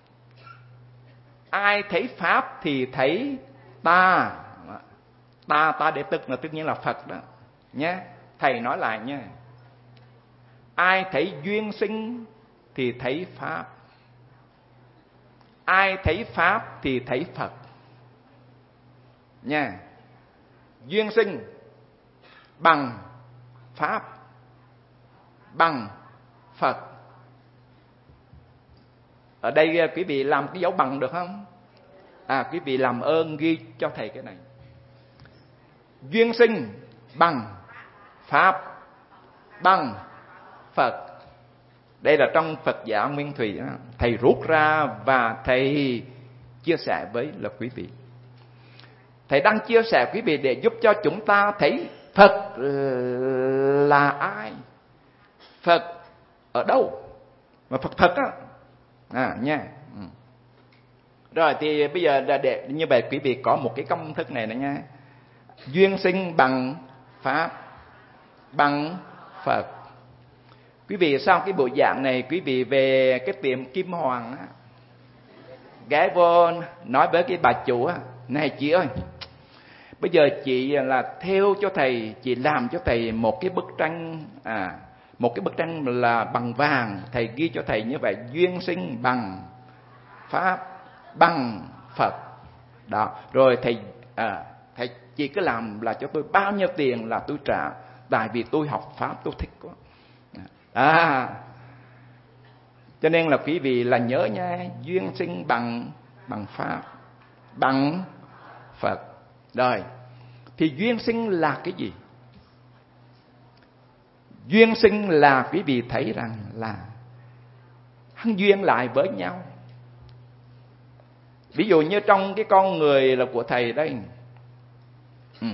Ai thấy Pháp thì thấy ta. Ta, ta để tức là tất nhiên là Phật đó nhé. Thầy nói lại nhé. Ai thấy duyên sinh thì thấy Pháp. Ai thấy Pháp thì thấy Phật nha. Duyên sinh bằng Pháp, bằng Phật. Ở đây quý vị làm cái dấu bằng được không? À, quý vị làm ơn ghi cho thầy cái này. Duyên sinh bằng pháp, bằng, Phật. Đây là trong Phật giáo Nguyên Thủy, thầy rút ra và thầy chia sẻ với là quý vị. Thầy đang chia sẻ quý vị để giúp cho chúng ta thấy Phật là ai, Phật ở đâu, mà Phật thật á, à nha. Ừ. Rồi thì bây giờ là để như vậy quý vị có một cái công thức này nữa nha. Duyên sinh bằng pháp, bằng Phật. Quý vị sau cái buổi giảng này, quý vị về cái tiệm Kim Hoàng á, ghé vô nói với cái bà chủ á, này chị ơi, bây giờ chị là theo cho thầy, chị làm cho thầy một cái bức tranh, à một cái bức tranh là bằng vàng, thầy ghi cho thầy như vậy: duyên sinh bằng pháp, bằng Phật. Đó, rồi thầy à, thầy chị cứ làm là cho tôi bao nhiêu tiền là tôi trả, tại vì tôi học pháp tôi thích quá. À, cho nên là quý vị là nhớ nha, duyên sinh bằng bằng pháp, bằng Phật. Rồi, thì duyên sinh là cái gì? Duyên sinh là quý vị thấy rằng là hăng duyên lại với nhau. Ví dụ như trong cái con người là của thầy đây, ừ.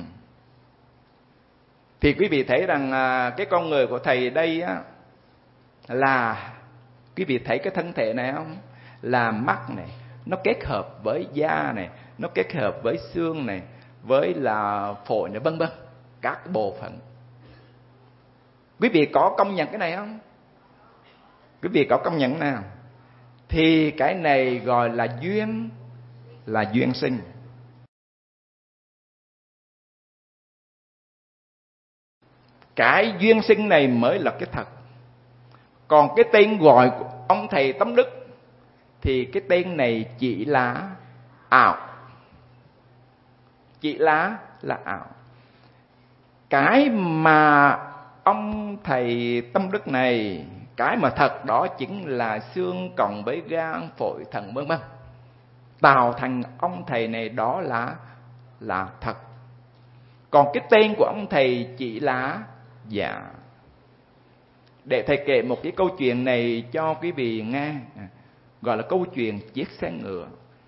thì quý vị thấy rằng cái con người của thầy đây á, là quý vị thấy cái thân thể này không? Là mắt này, nó kết hợp với da này, nó kết hợp với xương này, với là phổi này, vân vân, các bộ phận. Quý vị có công nhận cái này không? Quý vị có công nhận nào? Thì cái này gọi là duyên, là duyên sinh. Cái duyên sinh này mới là cái thật. Còn cái tên gọi của ông thầy Tâm Đức thì cái tên này chỉ là ảo. Chỉ là là ảo. Cái mà ông thầy Tâm Đức này, cái mà thật đó chính là xương cộng với gan, phổi, thận vân vân, tạo thành ông thầy này, đó là là thật. Còn cái tên của ông thầy chỉ là giả. Để thầy kể một cái câu chuyện này cho quý vị nghe, gọi là câu chuyện chiếc xe ngựa.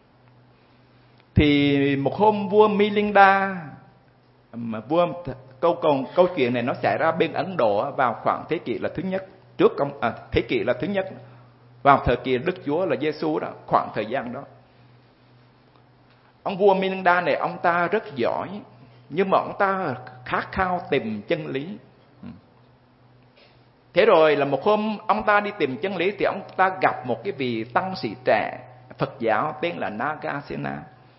Thì một hôm vua Milinda, mà vua câu câu câu chuyện này nó xảy ra bên Ấn Độ vào khoảng thế kỷ là thứ nhất, trước công à, thế kỷ là thứ nhất, vào thời kỳ Đức Chúa là Giêsu đó, khoảng thời gian đó. Ông vua Milinda này, ông ta rất giỏi, nhưng mà ông ta khát khao tìm chân lý. Thế rồi là một hôm ông ta đi tìm chân lý thì ông ta gặp một cái vị tăng sĩ trẻ Phật giáo tên là Nagasena.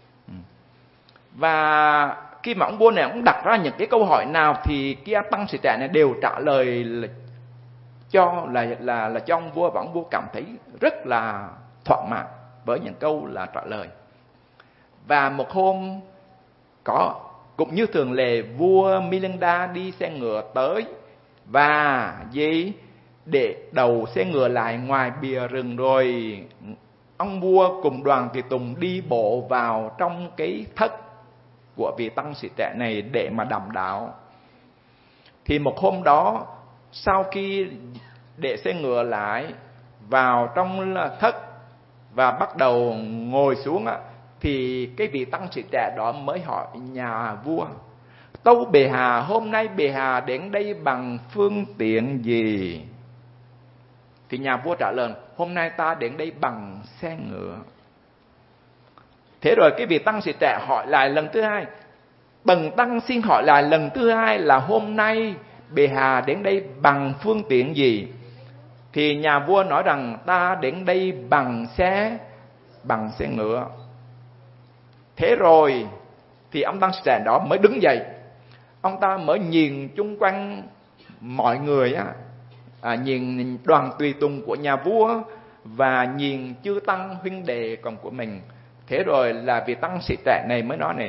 Và khi mà ông vua này ông đặt ra những cái câu hỏi nào thì cái tăng sĩ trẻ này đều trả lời là cho là là là cho ông vua, và ông vua cảm thấy rất là thỏa mãn với những câu là trả lời. Và một hôm có cũng như thường lệ, vua Milinda đi xe ngựa tới và gì để đầu xe ngựa lại ngoài bìa rừng, rồi ông vua cùng đoàn tùy tùng đi bộ vào trong cái thất của vị tăng sĩ trẻ này để mà đàm đạo. Thì một hôm đó, sau khi để xe ngựa lại vào trong thất và bắt đầu ngồi xuống á, thì cái vị tăng sĩ trẻ đó mới hỏi nhà vua: tâu bệ hạ, hôm nay bệ hạ đến đây bằng phương tiện gì? Thì nhà vua trả lời: hôm nay ta đến đây bằng xe ngựa. Thế rồi cái vị tăng sĩ trẻ hỏi lại lần thứ hai: bần tăng xin hỏi lại lần thứ hai là hôm nay bệ hạ đến đây bằng phương tiện gì? Thì nhà vua nói rằng ta đến đây bằng xe bằng xe ngựa. Thế rồi thì ông tăng sĩ trẻ đó mới đứng dậy, ông ta mới nhìn chung quanh mọi người á, à, nhìn đoàn tùy tùng của nhà vua và nhìn chư tăng huynh đệ còn của mình. Thế rồi là vị tăng sĩ trẻ này mới nói này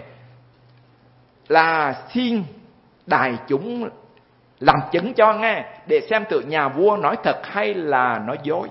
là xin đại chúng làm chứng cho nghe, để xem tự nhà vua nói thật hay là nói dối.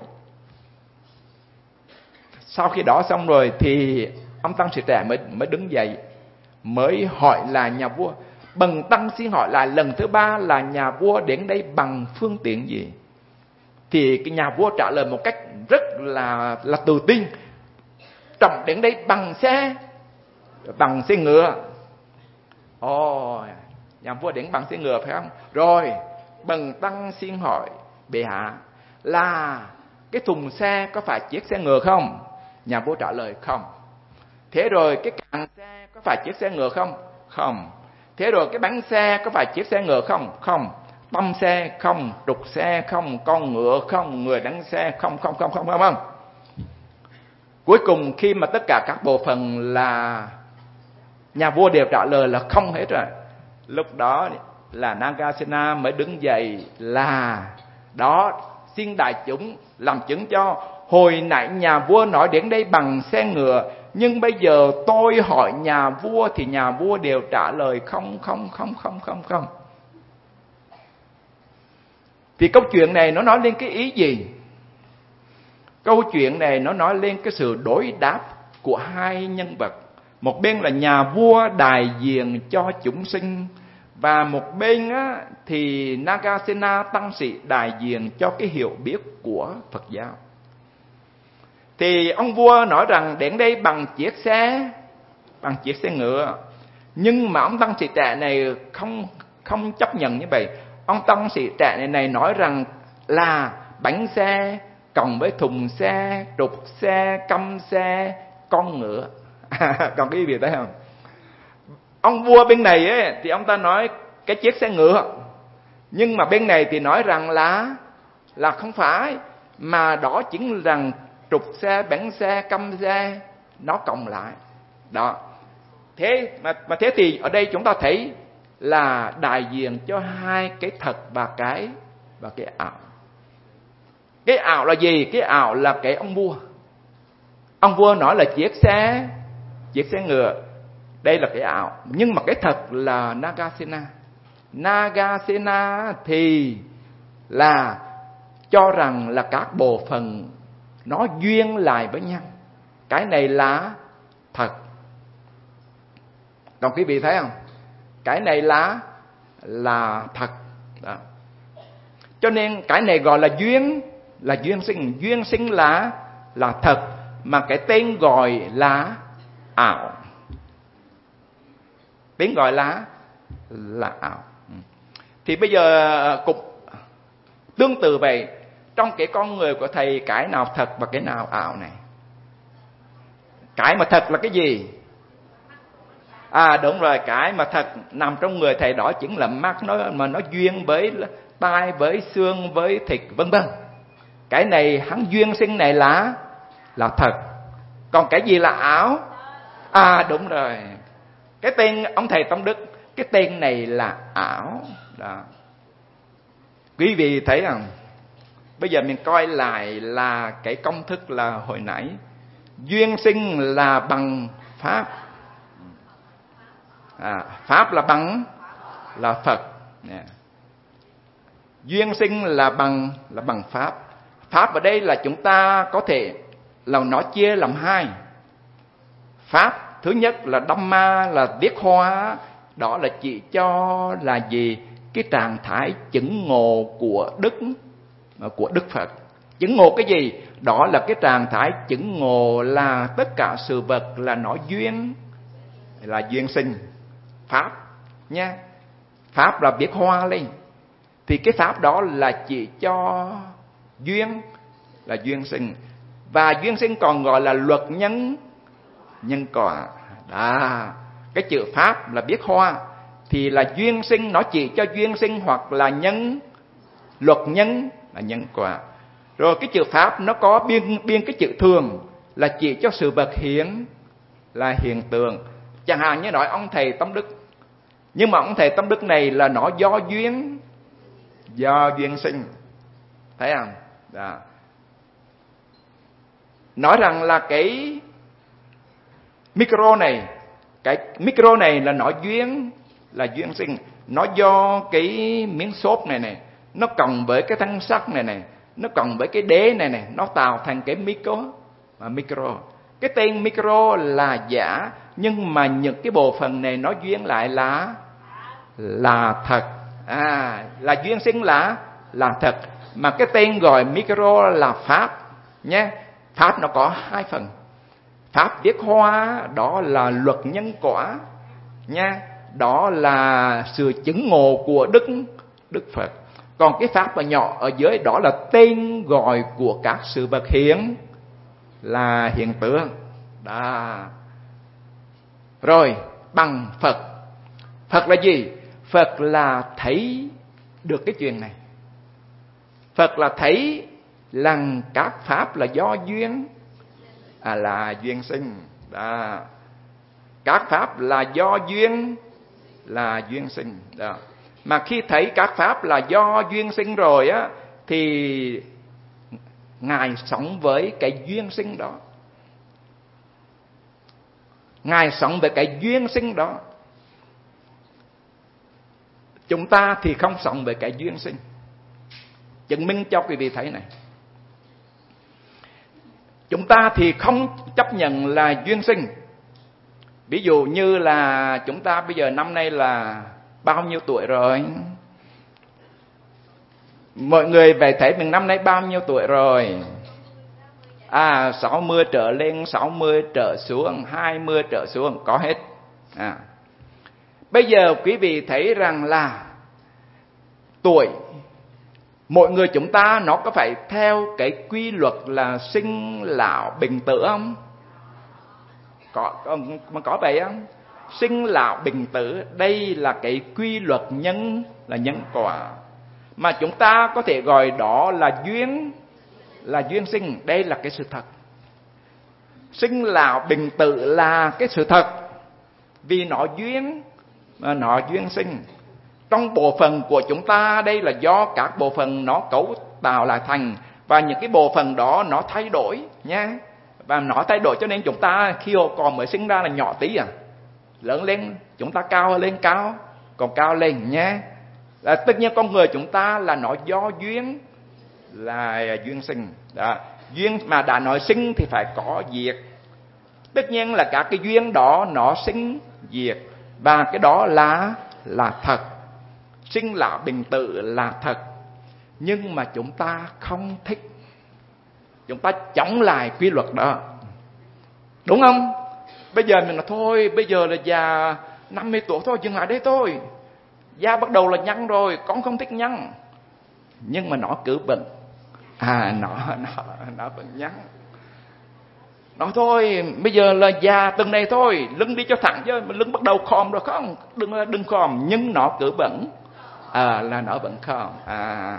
Sau khi đó xong rồi thì ông tăng sĩ trẻ mới mới đứng dậy, mới hỏi là nhà vua: Bần tăng xin hỏi lại lần thứ ba là nhà vua đến đây bằng phương tiện gì? Thì cái nhà vua trả lời một cách rất là là tự tin. Trọng đến đây bằng xe, bằng xe ngựa. Ồ, nhà vua đến bằng xe ngựa phải không? Rồi, bần tăng xin hỏi bệ hạ là cái thùng xe có phải chiếc xe ngựa không? Nhà vua trả lời không. Thế rồi cái càng xe có phải chiếc xe ngựa không? Không. Thế rồi cái bánh xe có phải chiếc xe ngựa không? Không. Tâm xe không, trục xe không, con ngựa không, người đánh xe không, không, không, không, không, không. Cuối cùng khi mà tất cả các bộ phận là nhà vua đều trả lời là không hết rồi. Lúc đó là Nagasena mới đứng dậy là đó, xin đại chúng làm chứng cho. Hồi nãy nhà vua nói đến đây bằng xe ngựa, nhưng bây giờ tôi hỏi nhà vua thì nhà vua đều trả lời không, không, không, không, không, không. Thì câu chuyện này nó nói lên cái ý gì? Câu chuyện này nó nói lên cái sự đối đáp của hai nhân vật. Một bên là nhà vua đại diện cho chúng sinh, và một bên á, thì Nagasena tăng sĩ đại diện cho cái hiểu biết của Phật giáo. Thì ông vua nói rằng đến đây bằng chiếc xe, bằng chiếc xe ngựa. Nhưng mà ông tăng sĩ trẻ này không không chấp nhận như vậy. Ông tăng sĩ trẻ này, này nói rằng là bánh xe cộng với thùng xe, trục xe, căm xe, con ngựa. Còn cái gì thấy không? Ông vua bên này ấy, thì ông ta nói cái chiếc xe ngựa, nhưng mà bên này thì nói rằng là là không phải, mà đó chính rằng trục xe, bánh xe, căm xe nó cộng lại. Đó. Thế mà, mà thế thì ở đây chúng ta thấy là đại diện cho hai cái thật và cái và cái ảo. Cái ảo là gì? Cái ảo là cái ông vua. Ông vua nói là chiếc xe, chiếc xe ngựa. Đây là cái ảo. Nhưng mà cái thật là Nagasena. Nagasena thì là cho rằng là các bộ phận nó duyên lại với nhau. Cái này là thật. Còn quý vị thấy không? Cái này là là thật. Đó. Cho nên cái này gọi là duyên, là duyên sinh. Duyên sinh là là thật, mà cái tên gọi là ảo. Tên gọi là là ảo. Thì bây giờ cũng tương tự vậy, trong cái con người của thầy, cái nào thật và cái nào ảo này? Cái mà thật là cái gì? À đúng rồi, cái mà thật nằm trong người thầy đó chính là mắt nó, mà nó duyên với tai, với xương, với thịt, vân vân. Cái này hắn duyên sinh này là là thật. Còn cái gì là ảo? À đúng rồi, cái tên ông thầy Tông Đức, cái tên này là ảo. Đó. Quý vị thấy không? Bây giờ mình coi lại là cái công thức là hồi nãy. Duyên sinh là bằng pháp. À, pháp là bằng là Phật. Yeah. Duyên sinh là bằng là bằng pháp. Pháp ở đây là chúng ta có thể là nó chia làm hai. Pháp thứ nhất là Dhamma, là viết hoa, đó là chỉ cho là gì? Cái trạng thái chứng ngộ của Đức, của Đức Phật. Chứng ngộ cái gì? Đó là cái trạng thái chứng ngộ là tất cả sự vật là nó duyên, là duyên sinh. Pháp nha. Pháp là viết hoa lên. Thì cái pháp đó là chỉ cho duyên, là duyên sinh. Và duyên sinh còn gọi là luật nhân, nhân quả. Đó. Cái chữ pháp là viết hoa thì là duyên sinh, nó chỉ cho duyên sinh, hoặc là nhân, luật nhân là nhân quả. Rồi cái chữ pháp nó có biên biên cái chữ thường là chỉ cho sự vật hiện, là hiện tượng. Chẳng hạn như nói ông thầy Tông Đức, nhưng mà ông thầy Tông Đức này là nó do duyên, do duyên sinh. Thấy không? Đó. Nói rằng là cái micro này, cái micro này là nó duyên, là duyên sinh. Nó do cái miếng xốp này này, nó cộng với cái thanh sắt này này, nó cộng với cái đế này này, nó tạo thành cái micro. Mà micro, cái tên micro là giả, nhưng mà những cái bộ phận này nó duyên lại là là thật. À, là duyên sinh là là thật. Mà cái tên gọi micro là pháp nhé. Pháp nó có hai phần. Pháp viết hóa đó là luật nhân quả nha, đó là sự chứng ngộ của Đức Đức Phật. Còn cái pháp mà nhỏ ở dưới đó là tên gọi của các sự vật hiện, là hiện tượng. Đó. Rồi bằng Phật. Phật là gì? Phật là thấy được cái chuyện này. Phật là thấy rằng các pháp là do duyên, à, là duyên sinh. Đó. Các pháp là do duyên, là duyên sinh. Đó. Mà khi thấy các pháp là do duyên sinh rồi á, thì Ngài sống với cái duyên sinh đó. Ngài sống với cái duyên sinh đó. Chúng ta thì không sống với cái duyên sinh. Chứng minh cho quý vị thấy này. Chúng ta thì không chấp nhận là duyên sinh. Ví dụ như là chúng ta bây giờ năm nay là bao nhiêu tuổi rồi? Mọi người về thấy mình năm nay bao nhiêu tuổi rồi? À, sáu mươi trở lên, sáu mươi trở xuống, hai mươi trở xuống, có hết. À. Bây giờ quý vị thấy rằng là tuổi mọi người chúng ta nó có phải theo cái quy luật là sinh lão bệnh tử không? Có, có, mà có vậy không? Sinh lão bệnh tử, đây là cái quy luật nhân, là nhân quả. Mà chúng ta có thể gọi đó là duyên, là duyên sinh, đây là cái sự thật. Sinh lão bệnh tử là cái sự thật, vì nó duyên, mà nó duyên sinh. Trong bộ phận của chúng ta đây là do các bộ phận nó cấu tạo lại thành, và những cái bộ phận đó nó thay đổi nha. Và nó thay đổi cho nên chúng ta khi còn mới sinh ra là nhỏ tí à, lớn lên chúng ta cao lên cao, còn cao lên nhé. Là tất nhiên con người chúng ta là nó do duyên, là duyên sinh. Đó. Duyên mà đã nói sinh thì phải có diệt. Tất nhiên là các cái duyên đó nó sinh diệt, và cái đó là là thật. Sinh lão bệnh tử là thật. Nhưng mà chúng ta không thích. Chúng ta chống lại quy luật đó. Đúng không? Bây giờ mình nói thôi, bây giờ là già năm mươi tuổi thôi, dừng lại đấy thôi. Da bắt đầu là nhăn rồi, con không thích nhăn. Nhưng mà nó cứ bận. À, nó, nó, nó vẫn nhăn. Nói thôi, bây giờ là già từng này thôi, lưng đi cho thẳng chứ, lưng bắt đầu khom rồi không? Đừng, đừng khom, nhưng nó cứ bận. À, là nó vẫn khom. À...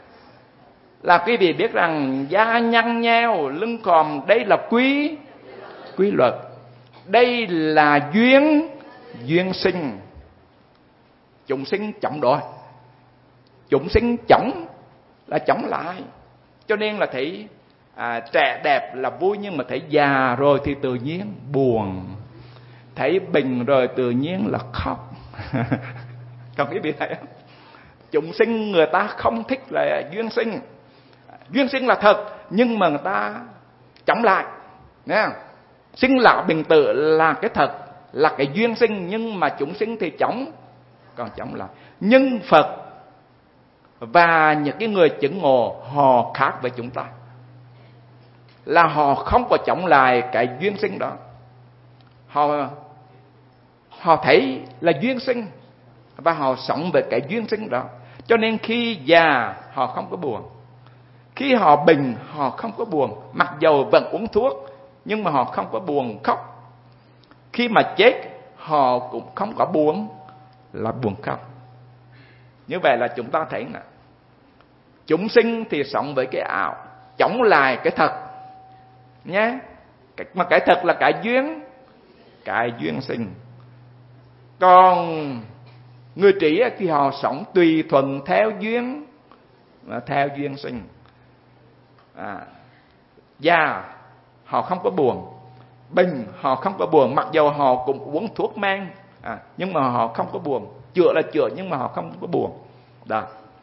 Là quý vị biết rằng da nhăn nheo, lưng khòm, đây là quy quy luật. Đây là duyên, duyên sinh. Chúng sinh chống đối. Chúng sinh chống là chống lại. Cho nên là thấy à, trẻ đẹp là vui, nhưng mà thấy già rồi thì tự nhiên buồn. Thấy bệnh rồi tự nhiên là khóc. Không quý vị thấy không? Chúng sinh người ta không thích là duyên sinh. Duyên sinh là thật, nhưng mà người ta chống lại. Nghe? Sinh lão bệnh tử là cái thật, là cái duyên sinh, nhưng mà chúng sinh thì chống, còn chống lại. Nhưng Phật và những cái người chứng ngộ họ khác với chúng ta, là họ không có chống lại cái duyên sinh đó. Họ họ thấy là duyên sinh và họ sống về cái duyên sinh đó. Cho nên khi già họ không có buồn, khi họ bệnh họ không có buồn, mặc dầu vẫn uống thuốc nhưng mà họ không có buồn khóc. Khi mà chết họ cũng không có buồn, là buồn khóc. Như vậy là chúng ta thấy nè, chúng sinh thì sống với cái ảo, chống lại cái thật nhé. Mà cái thật là cái duyên, cái duyên sinh. Còn người trí thì họ sống tùy thuận theo duyên, theo duyên sinh. À, già họ không có buồn, bệnh họ không có buồn, mặc dầu họ cũng uống thuốc men, à, nhưng mà họ không có buồn. Chữa là chữa nhưng mà họ không có buồn. Đó.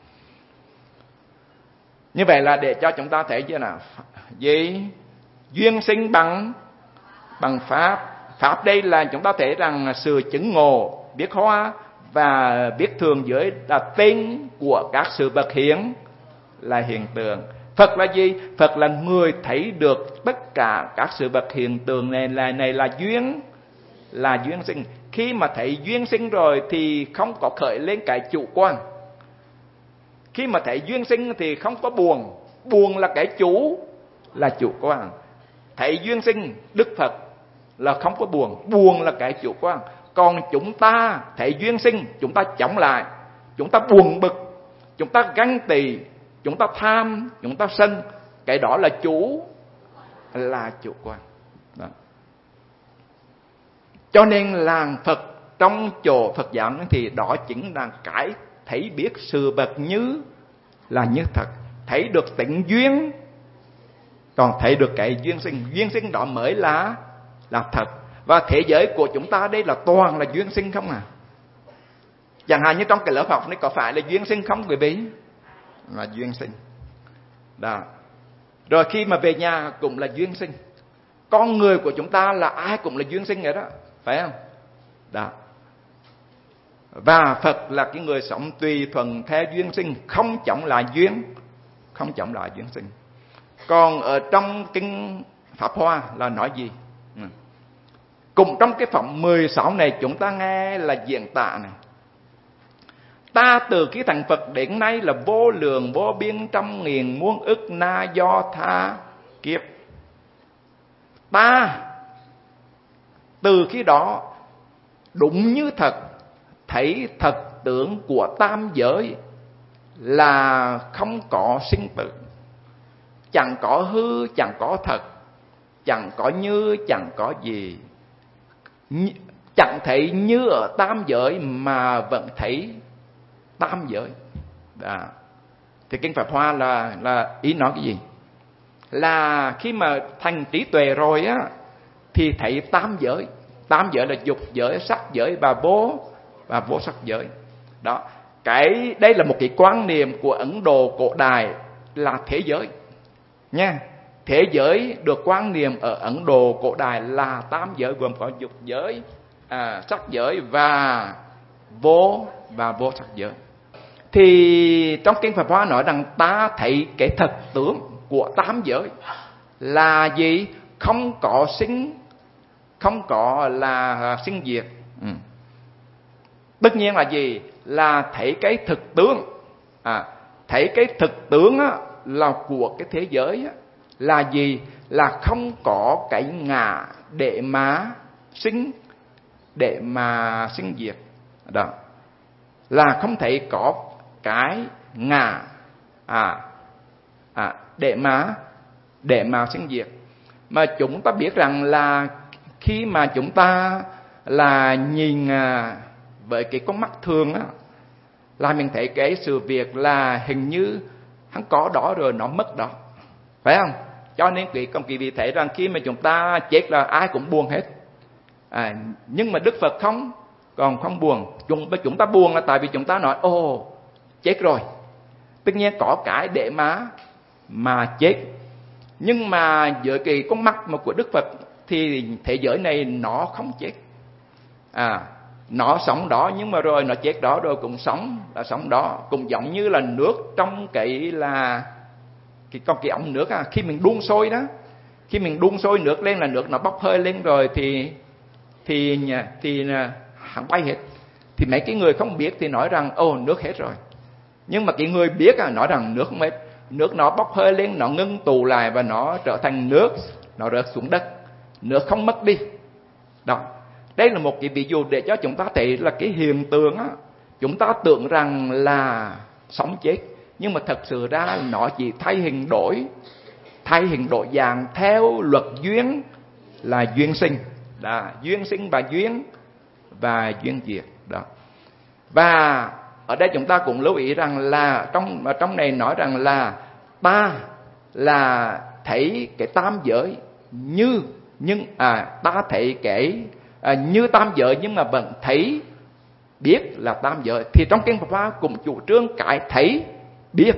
Như vậy là để cho chúng ta thấy chưa nào? Gì? Duyên sinh bằng bằng pháp. Pháp đây là chúng ta thấy rằng sự chứng ngộ, biết hóa và biết thường giới là tên của các sự vật hiện là hiện tượng. Phật là gì? Phật là người thấy được tất cả các sự vật hiện tượng này là này là duyên, là duyên sinh. Khi mà thấy duyên sinh rồi thì không có khởi lên cái chủ quan. Khi mà thấy duyên sinh thì không có buồn, buồn là cái chủ, là chủ quan. Thấy duyên sinh, Đức Phật là không có buồn, buồn là cái chủ quan. Còn chúng ta thấy duyên sinh, chúng ta chống lại, chúng ta buồn bực, chúng ta ganh tị, chúng ta tham, chúng ta sân, cái đó là chủ, là chủ quan. Đó. Cho nên là Phật trong chỗ Phật giáo thì đó chính là cái thấy biết sự vật như là như thật, thấy được tịnh duyên, còn thấy được cái duyên sinh, duyên sinh đó mới là là thật. Và thế giới của chúng ta đây là toàn là duyên sinh không à. Chẳng hạn như trong cái lớp học này có phải là duyên sinh không quý vị? Là duyên sinh. Đó. Rồi khi mà về nhà cũng là duyên sinh. Con người của chúng ta là ai cũng là duyên sinh vậy đó, phải không? Đó. Và Phật là cái người sống tùy thuận theo duyên sinh, không chống lại duyên, không chống lại duyên sinh. Còn ở trong kinh Pháp Hoa là nói gì? Ừ. Cùng trong cái phẩm mười sáu này chúng ta nghe là diễn tả này. Ta từ khi thành Phật đến nay là vô lượng vô biên trăm nghìn muôn ức na do tha kiếp. Ta từ khi đó đúng như thật, thấy thật tướng của tam giới là không có sinh tử, chẳng có hư, chẳng có thật, chẳng có như, chẳng có gì. Chẳng thấy như ở tam giới mà vẫn thấy tam giới. Đó. Thì kinh Pháp Hoa là là ý nói cái gì? Là khi mà thành trí tuệ rồi á thì thấy tam giới. Tam giới là dục giới, sắc giới và vô và vô sắc giới. Đó. Cái đây là một cái quan niệm của Ấn Độ cổ đại là thế giới. Nha. Thế giới được quan niệm ở Ấn Độ cổ đại là tam giới, gồm có dục giới, à, sắc giới và vô và vô sắc giới. Thì trong kinh Pháp Hoa nói rằng ta thấy cái thật tướng của tám giới là gì? Không có sinh, không có là sinh diệt. Ừ. Tất nhiên là gì? Là thấy cái thực tướng. À, thấy cái thực tướng á, là của cái thế giới á, là gì? Là không có cái ngã để mà sinh, để mà sinh diệt. Đó. Là không thể có cái ngã à, à, để mà để mà sinh diệt. Mà chúng ta biết rằng là khi mà chúng ta là nhìn à, với cái con mắt thường á, là mình thấy cái sự việc là hình như hắn có đó rồi nó mất đó, phải không? Cho nên quý công quý vị thấy rằng khi mà chúng ta chết là ai cũng buồn hết. À, nhưng mà Đức Phật không, còn không buồn. Chúng, chúng ta buồn là tại vì chúng ta nói ồ chết rồi. Tất nhiên có cái để mà mà chết. Nhưng mà với cái con mắt mà của Đức Phật thì thế giới này nó không chết. À, nó sống đó nhưng mà rồi nó chết đó rồi cũng sống, là sống đó. Cũng giống như là nước trong cái là cái con cái ống nước à, khi mình đun sôi đó, khi mình đun sôi nước lên là nước nó bốc hơi lên rồi thì thì thì hẳn bay hết. Thì mấy cái người không biết thì nói rằng ồ nước hết rồi. Nhưng mà cái người biết à, nói rằng nước không hết. Nước nó bốc hơi lên, nó ngưng tụ lại và nó trở thành nước, nó rớt xuống đất, nước không mất đi. Đó. Đây là một cái ví dụ để cho chúng ta thấy là cái hiện tượng á, chúng ta tưởng rằng là sống chết, nhưng mà thật sự ra nó chỉ thay hình đổi, thay hình đổi dạng theo luật duyên là duyên sinh. Đó. Duyên sinh và duyên và duyên diệt. Đó. Và ở đây chúng ta cũng lưu ý rằng là trong trong này nói rằng là ta là thấy cái tam giới như nhưng à ta thấy cái à, như tam giới nhưng mà vẫn thấy biết là tam giới. Thì trong kinh Pháp Hoa cũng chủ trương cái thấy biết.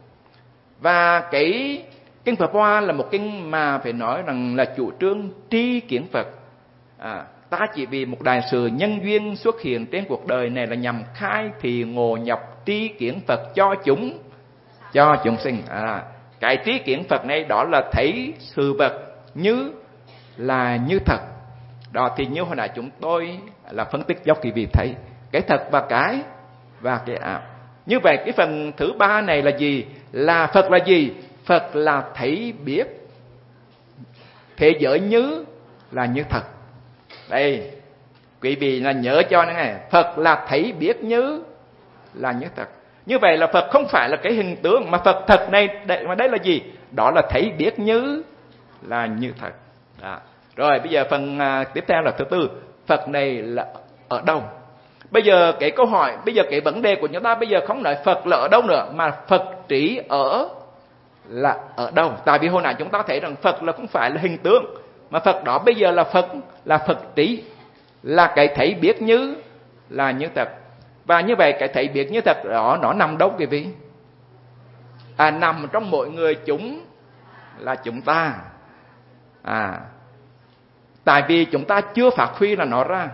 Và cái kinh Pháp Hoa là một kinh mà phải nói rằng là chủ trương tri kiến Phật. À, ta chỉ vì một đại sự nhân duyên xuất hiện trên cuộc đời này là nhằm khai thị ngộ nhập tri kiến Phật cho chúng cho chúng sinh. À, cái tri kiến Phật này đó là thấy sự vật như là như thật. Đó thì như hồi nãy chúng tôi là phân tích cho quý vị thấy cái thật và cái và cái ảo. Như vậy cái phần thứ ba này là gì? Là Phật là gì? Phật là thấy biết thế giới như là như thật. Đây, quý vị là nhớ cho này, Phật là thấy biết như là như thật. Như vậy là Phật không phải là cái hình tướng, mà Phật thật này, mà đây là gì? Đó là thấy biết như là như thật. Đó. Rồi bây giờ phần à, tiếp theo là thứ tư, Phật này là ở đâu? Bây giờ cái câu hỏi, bây giờ cái vấn đề của chúng ta bây giờ không nói Phật là ở đâu nữa, mà Phật trí ở là ở đâu? Tại vì hồi nãy chúng ta thấy rằng Phật là không phải là hình tướng, mà Phật đó bây giờ là Phật, là Phật trí, là cái thấy biết như là như thật. Và như vậy cái thấy biết như thật đó nó nằm đâu quý vị? À, nằm trong mỗi người chúng là chúng ta. À, tại vì chúng ta chưa phát huy là nó ra.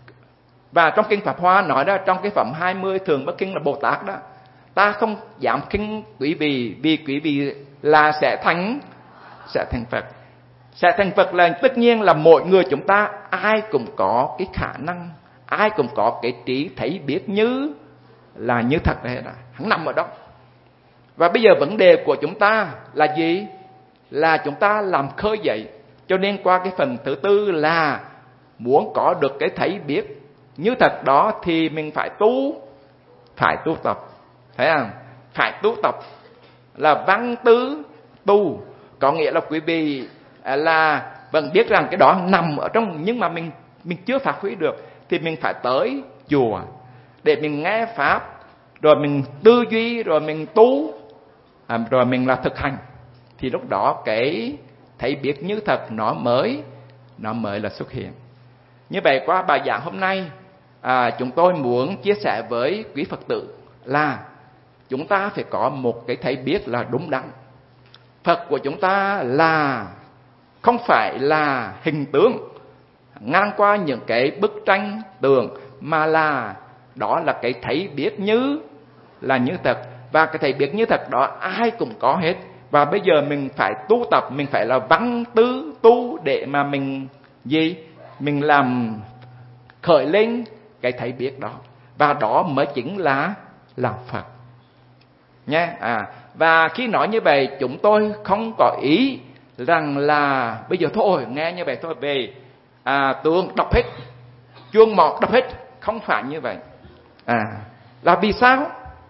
Và trong kinh Pháp Hoa nói ra trong cái phẩm hai mươi thường bất kinh là Bồ Tát đó, ta không dám khinh quý vị vì quý vị là sẽ thành sẽ thành Phật. Sẽ thành Phật là tất nhiên là mỗi người chúng ta ai cũng có cái khả năng, ai cũng có cái trí thấy biết như là như thật này đó, hắn nằm ở đó. Và bây giờ vấn đề của chúng ta là gì? Là chúng ta làm khơi dậy. Cho nên qua cái phần thứ tư là muốn có được cái thấy biết như thật đó thì mình phải tu, phải tu tập. Thấy không? Phải tu tập là văn tứ tu. Có nghĩa là quý vị là vẫn biết rằng cái đó nằm ở trong, nhưng mà mình mình chưa phát huy được thì mình phải tới chùa để mình nghe pháp, rồi mình tư duy, rồi mình tu, à, rồi mình là thực hành, thì lúc đó cái thấy biết như thật nó mới nó mới là xuất hiện. Như vậy qua bài giảng hôm nay, à, chúng tôi muốn chia sẻ với quý Phật tử là chúng ta phải có một cái thấy biết là đúng đắn. Phật của chúng ta là không phải là hình tướng ngang qua những cái bức tranh tường, mà là đó là cái thấy biết như là như thật. Và cái thấy biết như thật đó ai cũng có hết. Và bây giờ mình phải tu tập, mình phải là văn tứ tu để mà mình gì? Mình làm khởi lên cái thấy biết đó. Và đó mới chính là là Phật. Nhé. À, và khi nói như vậy chúng tôi không có ý rằng là bây giờ thôi nghe như vậy thôi về à, tượng đọc hết, chuông mọt đọc hết. Không phải như vậy. À, là vì sao?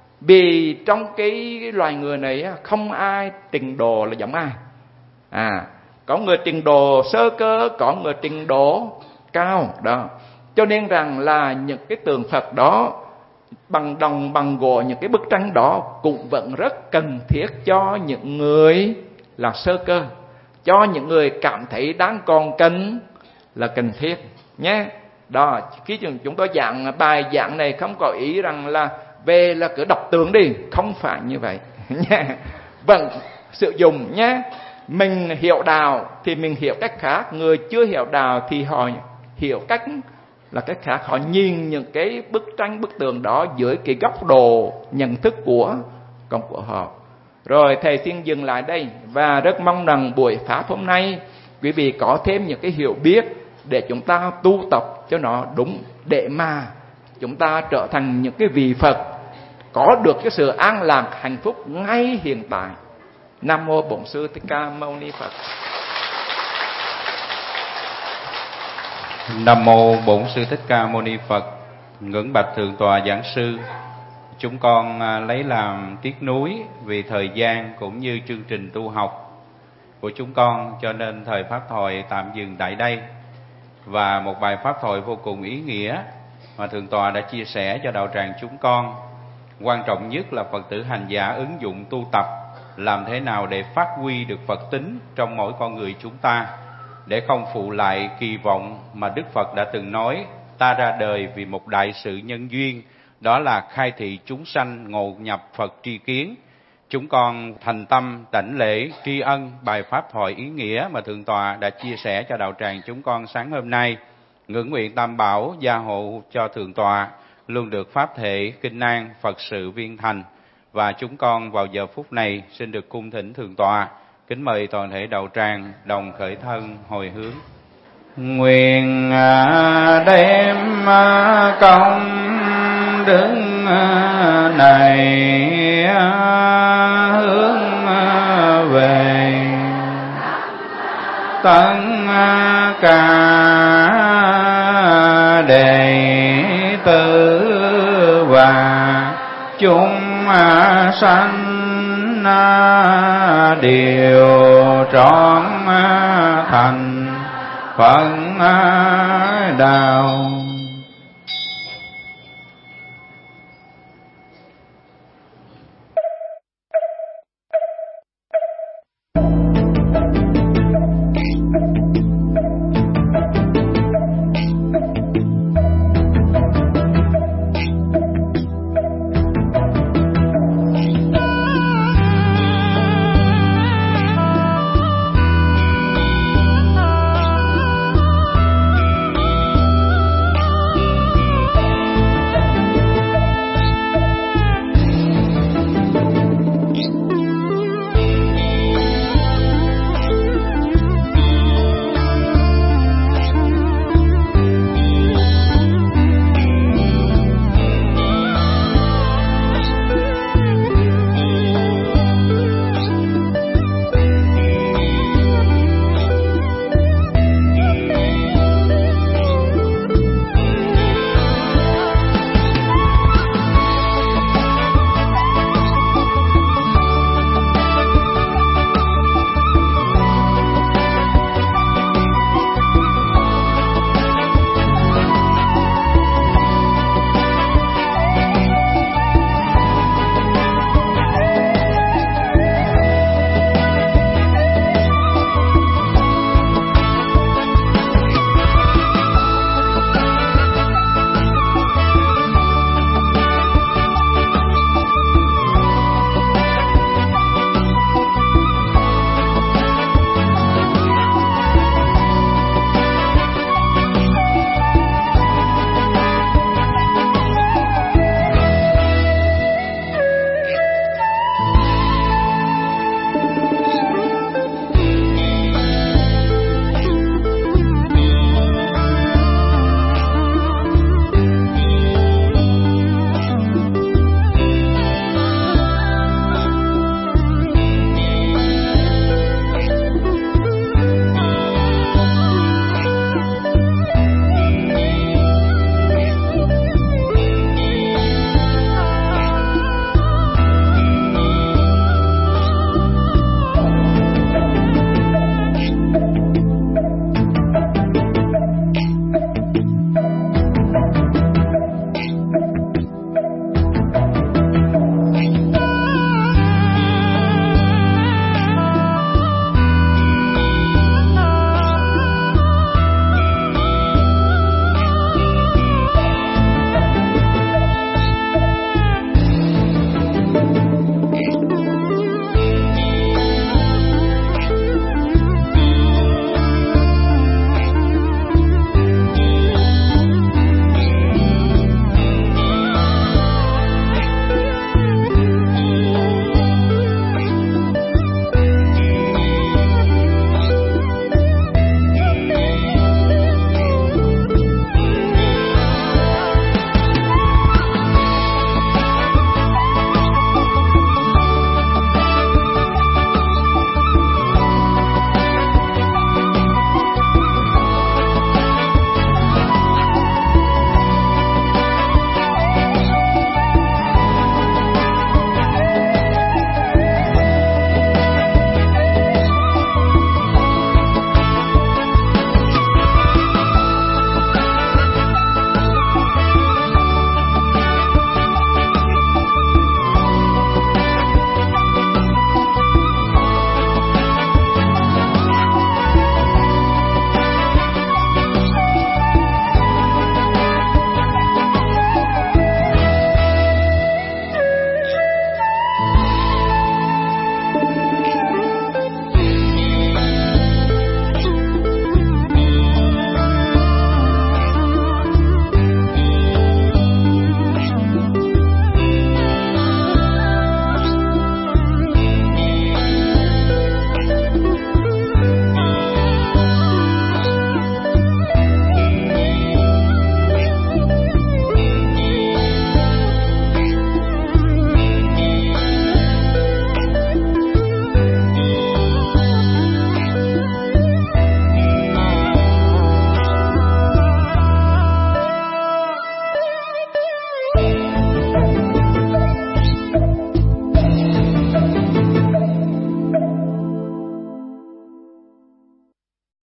Vì trong cái loài người này không ai trình độ là giống ai. À, có người trình độ sơ cơ, có người trình độ cao đó. Cho nên rằng là những cái tượng Phật đó bằng đồng, bằng gỗ, những cái bức tranh đó cũng vẫn rất cần thiết cho những người là sơ cơ, cho những người cảm thấy đang còn cần là cần thiết nhé. Đó, khi chúng tôi giảng bài giảng này không có ý rằng là về là cứ đọc tượng đi, không phải như vậy nhé. Vẫn sử dụng nhé. Mình hiểu đạo thì mình hiểu cách khác, người chưa hiểu đạo thì họ hiểu cách là cách khác. Họ nhìn những cái bức tranh, bức tượng đó dưới cái góc độ nhận thức của con của họ. Rồi thầy xin dừng lại đây và rất mong rằng buổi pháp hôm nay quý vị có thêm những cái hiểu biết để chúng ta tu tập cho nó đúng, để mà chúng ta trở thành những cái vị Phật có được cái sự an lạc hạnh phúc ngay hiện tại. Nam mô Bổn Sư Thích Ca Mâu Ni Phật. Nam mô Bổn Sư Thích Ca Mâu Ni Phật. Ngưỡng bạch thượng tọa giảng sư, chúng con lấy làm tiếc nuối vì thời gian cũng như chương trình tu học của chúng con, cho nên thời pháp thoại tạm dừng tại đây. Và một bài pháp thoại vô cùng ý nghĩa mà thượng tọa đã chia sẻ cho đạo tràng chúng con. Quan trọng nhất là Phật tử hành giả ứng dụng tu tập, làm thế nào để phát huy được Phật tính trong mỗi con người chúng ta, để không phụ lại kỳ vọng mà Đức Phật đã từng nói: ta ra đời vì một đại sự nhân duyên, đó là khai thị chúng sanh ngộ nhập Phật tri kiến. Chúng con thành tâm đảnh lễ tri ân bài pháp thoại ý nghĩa mà thượng tọa đã chia sẻ cho đạo tràng chúng con sáng hôm nay. ngưỡng nguyện Tam Bảo gia hộ cho Thượng tọa luôn được pháp thể kinh an Phật sự viên thành. Và chúng con vào giờ phút này xin được cung thỉnh Thượng tọa, kính mời toàn thể đạo tràng đồng khởi thân hồi hướng. Nguyện đem công đức này hướng về tất cả đệ tử và chúng sanh đều trọn thành Phật đạo.